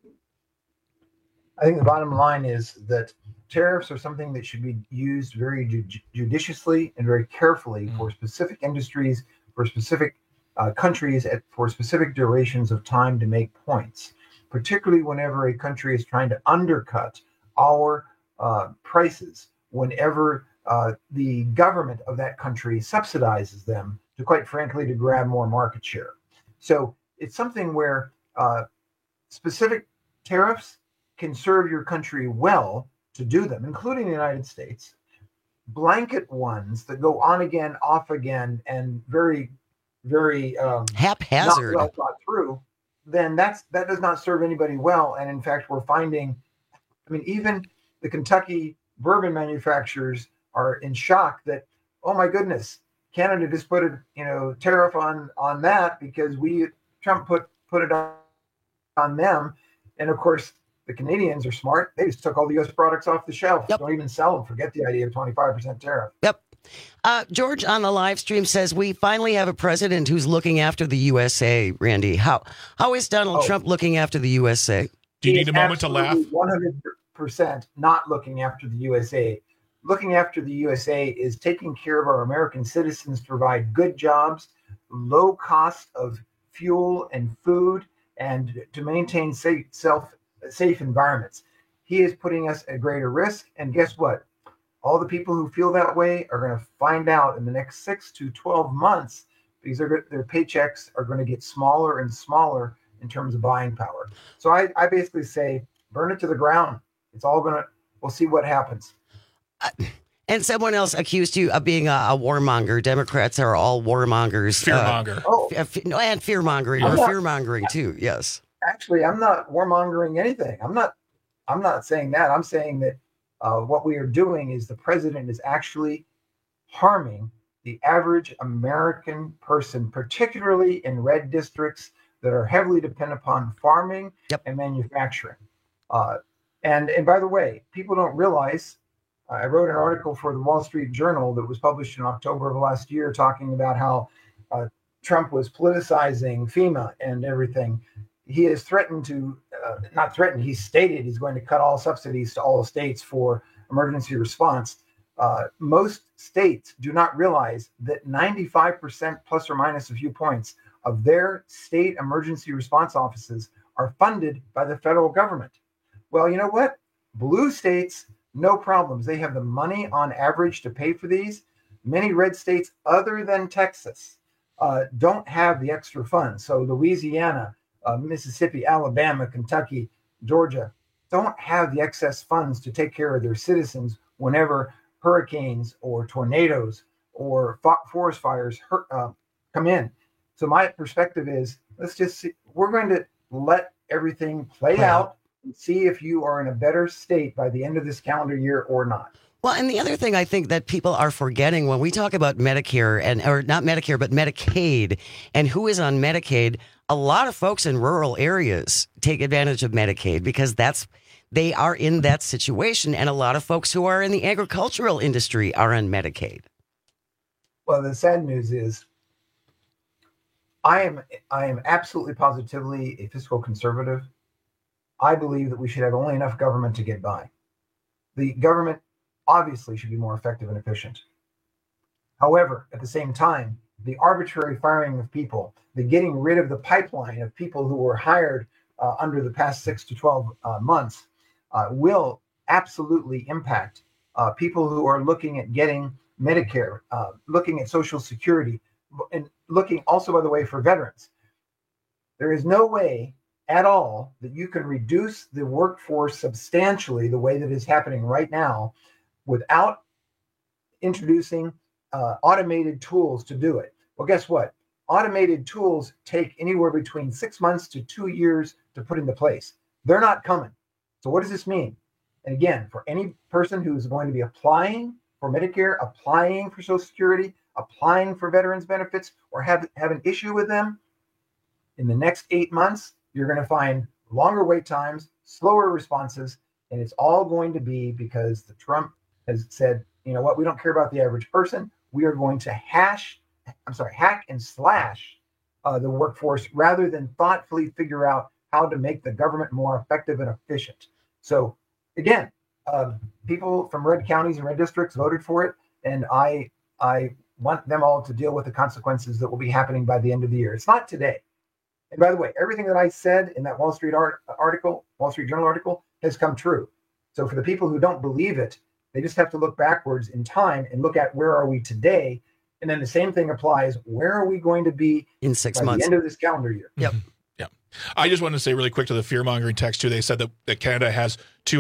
S4: I think the bottom line is that tariffs are something that should be used very judiciously and very carefully for specific industries, for specific countries, for specific durations of time to make points, particularly whenever a country is trying to undercut our prices, whenever the government of that country subsidizes them to, quite frankly, to grab more market share. So it's something where specific tariffs can serve your country well to do them, including the United States. Blanket ones that go on again, off again, and very, very
S13: haphazard,
S4: not well thought through, then that does not serve anybody well. And in fact, we're finding, I mean, even the Kentucky bourbon manufacturers are in shock that, oh my goodness, Canada just put a tariff on that because Trump put it on them. And of course, the Canadians are smart. They just took all the U.S. products off the shelf. Yep. Don't even sell them. Forget the idea of 25% tariff.
S13: Yep. George on the live stream says, we finally have a president who's looking after the USA, Randy. How is Donald Trump looking after the USA?
S14: Do you need a moment to laugh?
S4: 100% not looking after the USA. Looking after the USA is taking care of our American citizens, provide good jobs, low cost of fuel and food, and to maintain safe environments. He is putting us at greater risk. And guess what? All the people who feel that way are going to find out in the next 6 to 12 months because their paychecks are going to get smaller and smaller in terms of buying power. So I basically say, burn it to the ground. It's all we'll see what happens.
S13: And someone else accused you of being a warmonger. Democrats are all warmongers.
S14: Fearmonger.
S13: And fearmongering, or fearmongering too, yes.
S4: Actually, I'm not warmongering anything. I'm not saying that. I'm saying that what we are doing is the president is actually harming the average American person, particularly in red districts that are heavily dependent upon farming and manufacturing. And by the way, people don't realize, I wrote an article for the Wall Street Journal that was published in October of last year talking about how Trump was politicizing FEMA and everything. He has threatened to, not threatened, he stated he's going to cut all subsidies to all the states for emergency response. Most states do not realize that 95% plus or minus a few points of their state emergency response offices are funded by the federal government. Well, you know what? Blue states, no problems. They have the money on average to pay for these. Many red states other than Texas don't have the extra funds. So Louisiana, Mississippi, Alabama, Kentucky, Georgia don't have the excess funds to take care of their citizens whenever hurricanes or tornadoes or forest fires come in. So my perspective is, let's just see, we're going to let everything play out and see if you are in a better state by the end of this calendar year or not.
S13: Well, and the other thing I think that people are forgetting when we talk about Medicare or not Medicare, but Medicaid and who is on Medicaid, a lot of folks in rural areas take advantage of Medicaid because they are in that situation. And a lot of folks who are in the agricultural industry are on Medicaid.
S4: Well, the sad news is I am absolutely positively a fiscal conservative. I believe that we should have only enough government to get by. The government obviously should be more effective and efficient. However, at the same time, the arbitrary firing of people, the getting rid of the pipeline of people who were hired under the past 6 to 12 months will absolutely impact people who are looking at getting Medicare, looking at Social Security, and looking also, by the way, for veterans. There is no way at all that you can reduce the workforce substantially the way that is happening right now without introducing automated tools to do it. Well, guess what? Automated tools take anywhere between 6 months to 2 years to put into place. They're not coming. So what does this mean? And again, for any person who's going to be applying for Medicare, applying for Social Security, applying for veterans benefits, or have an issue with them, in the next 8 months, you're going to find longer wait times, slower responses, and it's all going to be because the Trump has said, you know what, we don't care about the average person. We are going to hack and slash the workforce rather than thoughtfully figure out how to make the government more effective and efficient. So again, people from red counties and red districts voted for it, and I want them all to deal with the consequences that will be happening by the end of the year. It's not today. And by the way, everything that I said in that Wall Street Journal article has come true. So for the people who don't believe it, they just have to look backwards in time and look at where are we today. And then the same thing applies. Where are we going to be
S13: in 6
S4: by
S13: months?
S4: the end of this calendar year?
S13: Yep.
S14: Yeah. I just wanted to say really quick to the fear-mongering text, too. They said that Canada has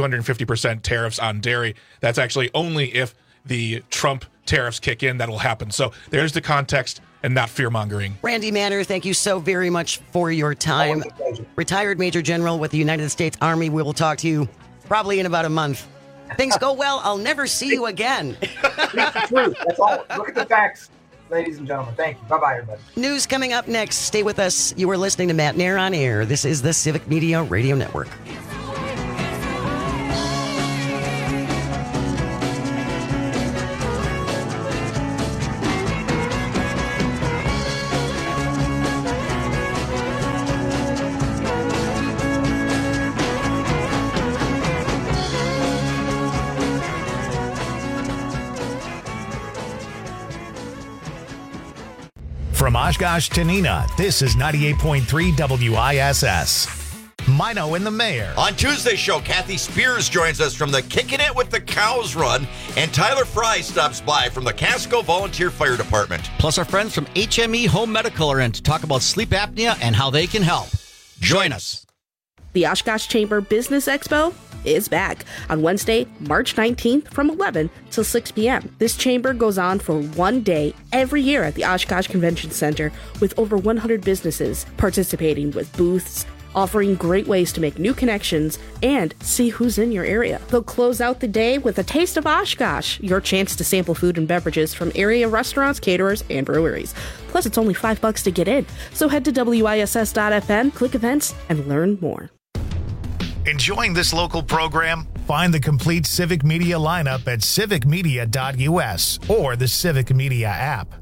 S14: 250% tariffs on dairy. That's actually only if the Trump tariffs kick in that'll happen. So there's the context and not fear-mongering.
S13: Randy Manner, thank you so very much for your time. Retired Major General with the United States Army. We will talk to you probably in about a month. Things go well. I'll never see you again.
S4: That's the truth. That's all. Look at the facts, ladies and gentlemen. Thank you. Bye-bye, everybody.
S13: News coming up next. Stay with us. You are listening to Matt Nair on Air. This is the Civic Media Radio Network.
S1: From Oshkosh to Neenah, this is 98.3 WISS. Mino and the Mayor.
S3: On Tuesday's show, Kathy Spears joins us from the Kicking It with the Cows run, and Tyler Fry stops by from the Casco Volunteer Fire Department.
S16: Plus, our friends from HME Home Medical are in to talk about sleep apnea and how they can help. Join us.
S18: The Oshkosh Chamber Business Expo,
S2: is back on Wednesday, March 19th from 11 till 6 p.m. This chamber goes on for one day every year at the Oshkosh Convention Center with over 100 businesses participating with booths, offering great ways to make new connections and see who's in your area. They'll close out the day with a Taste of Oshkosh, your chance to sample food and beverages from area restaurants, caterers, and breweries. Plus, it's only $5 to get in. So head to WISS.FM, click events, and learn more.
S1: Enjoying this local program? Find the complete Civic Media lineup at civicmedia.us or the Civic Media app.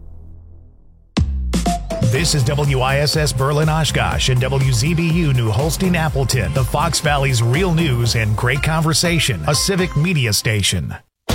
S1: This is WISS Berlin Oshkosh and WZBU New Holstein Appleton, the Fox Valley's real news and great conversation, a Civic Media station.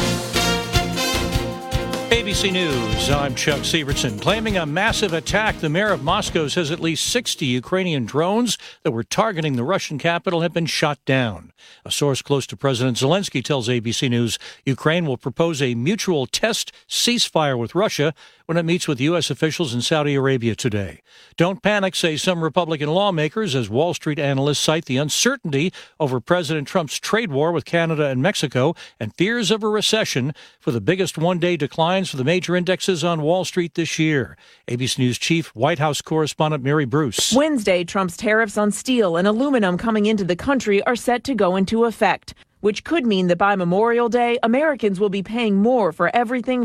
S8: ABC News, I'm Chuck Sievertson. Claiming a massive attack, the mayor of Moscow says at least 60 Ukrainian drones that were targeting the Russian capital have been shot down. A source close to President Zelensky tells ABC News Ukraine will propose a mutual test ceasefire with Russia when it meets with U.S. officials in Saudi Arabia today. Don't panic, say some Republican lawmakers, as Wall Street analysts cite the uncertainty over President Trump's trade war with Canada and Mexico and fears of a recession for the biggest one-day declines for the major indexes on Wall Street this year. ABC News Chief White House correspondent Mary Bruce.
S18: Wednesday, Trump's tariffs on steel and aluminum coming into the country are set to go into effect, which could mean that by Memorial Day, Americans will be paying more for everything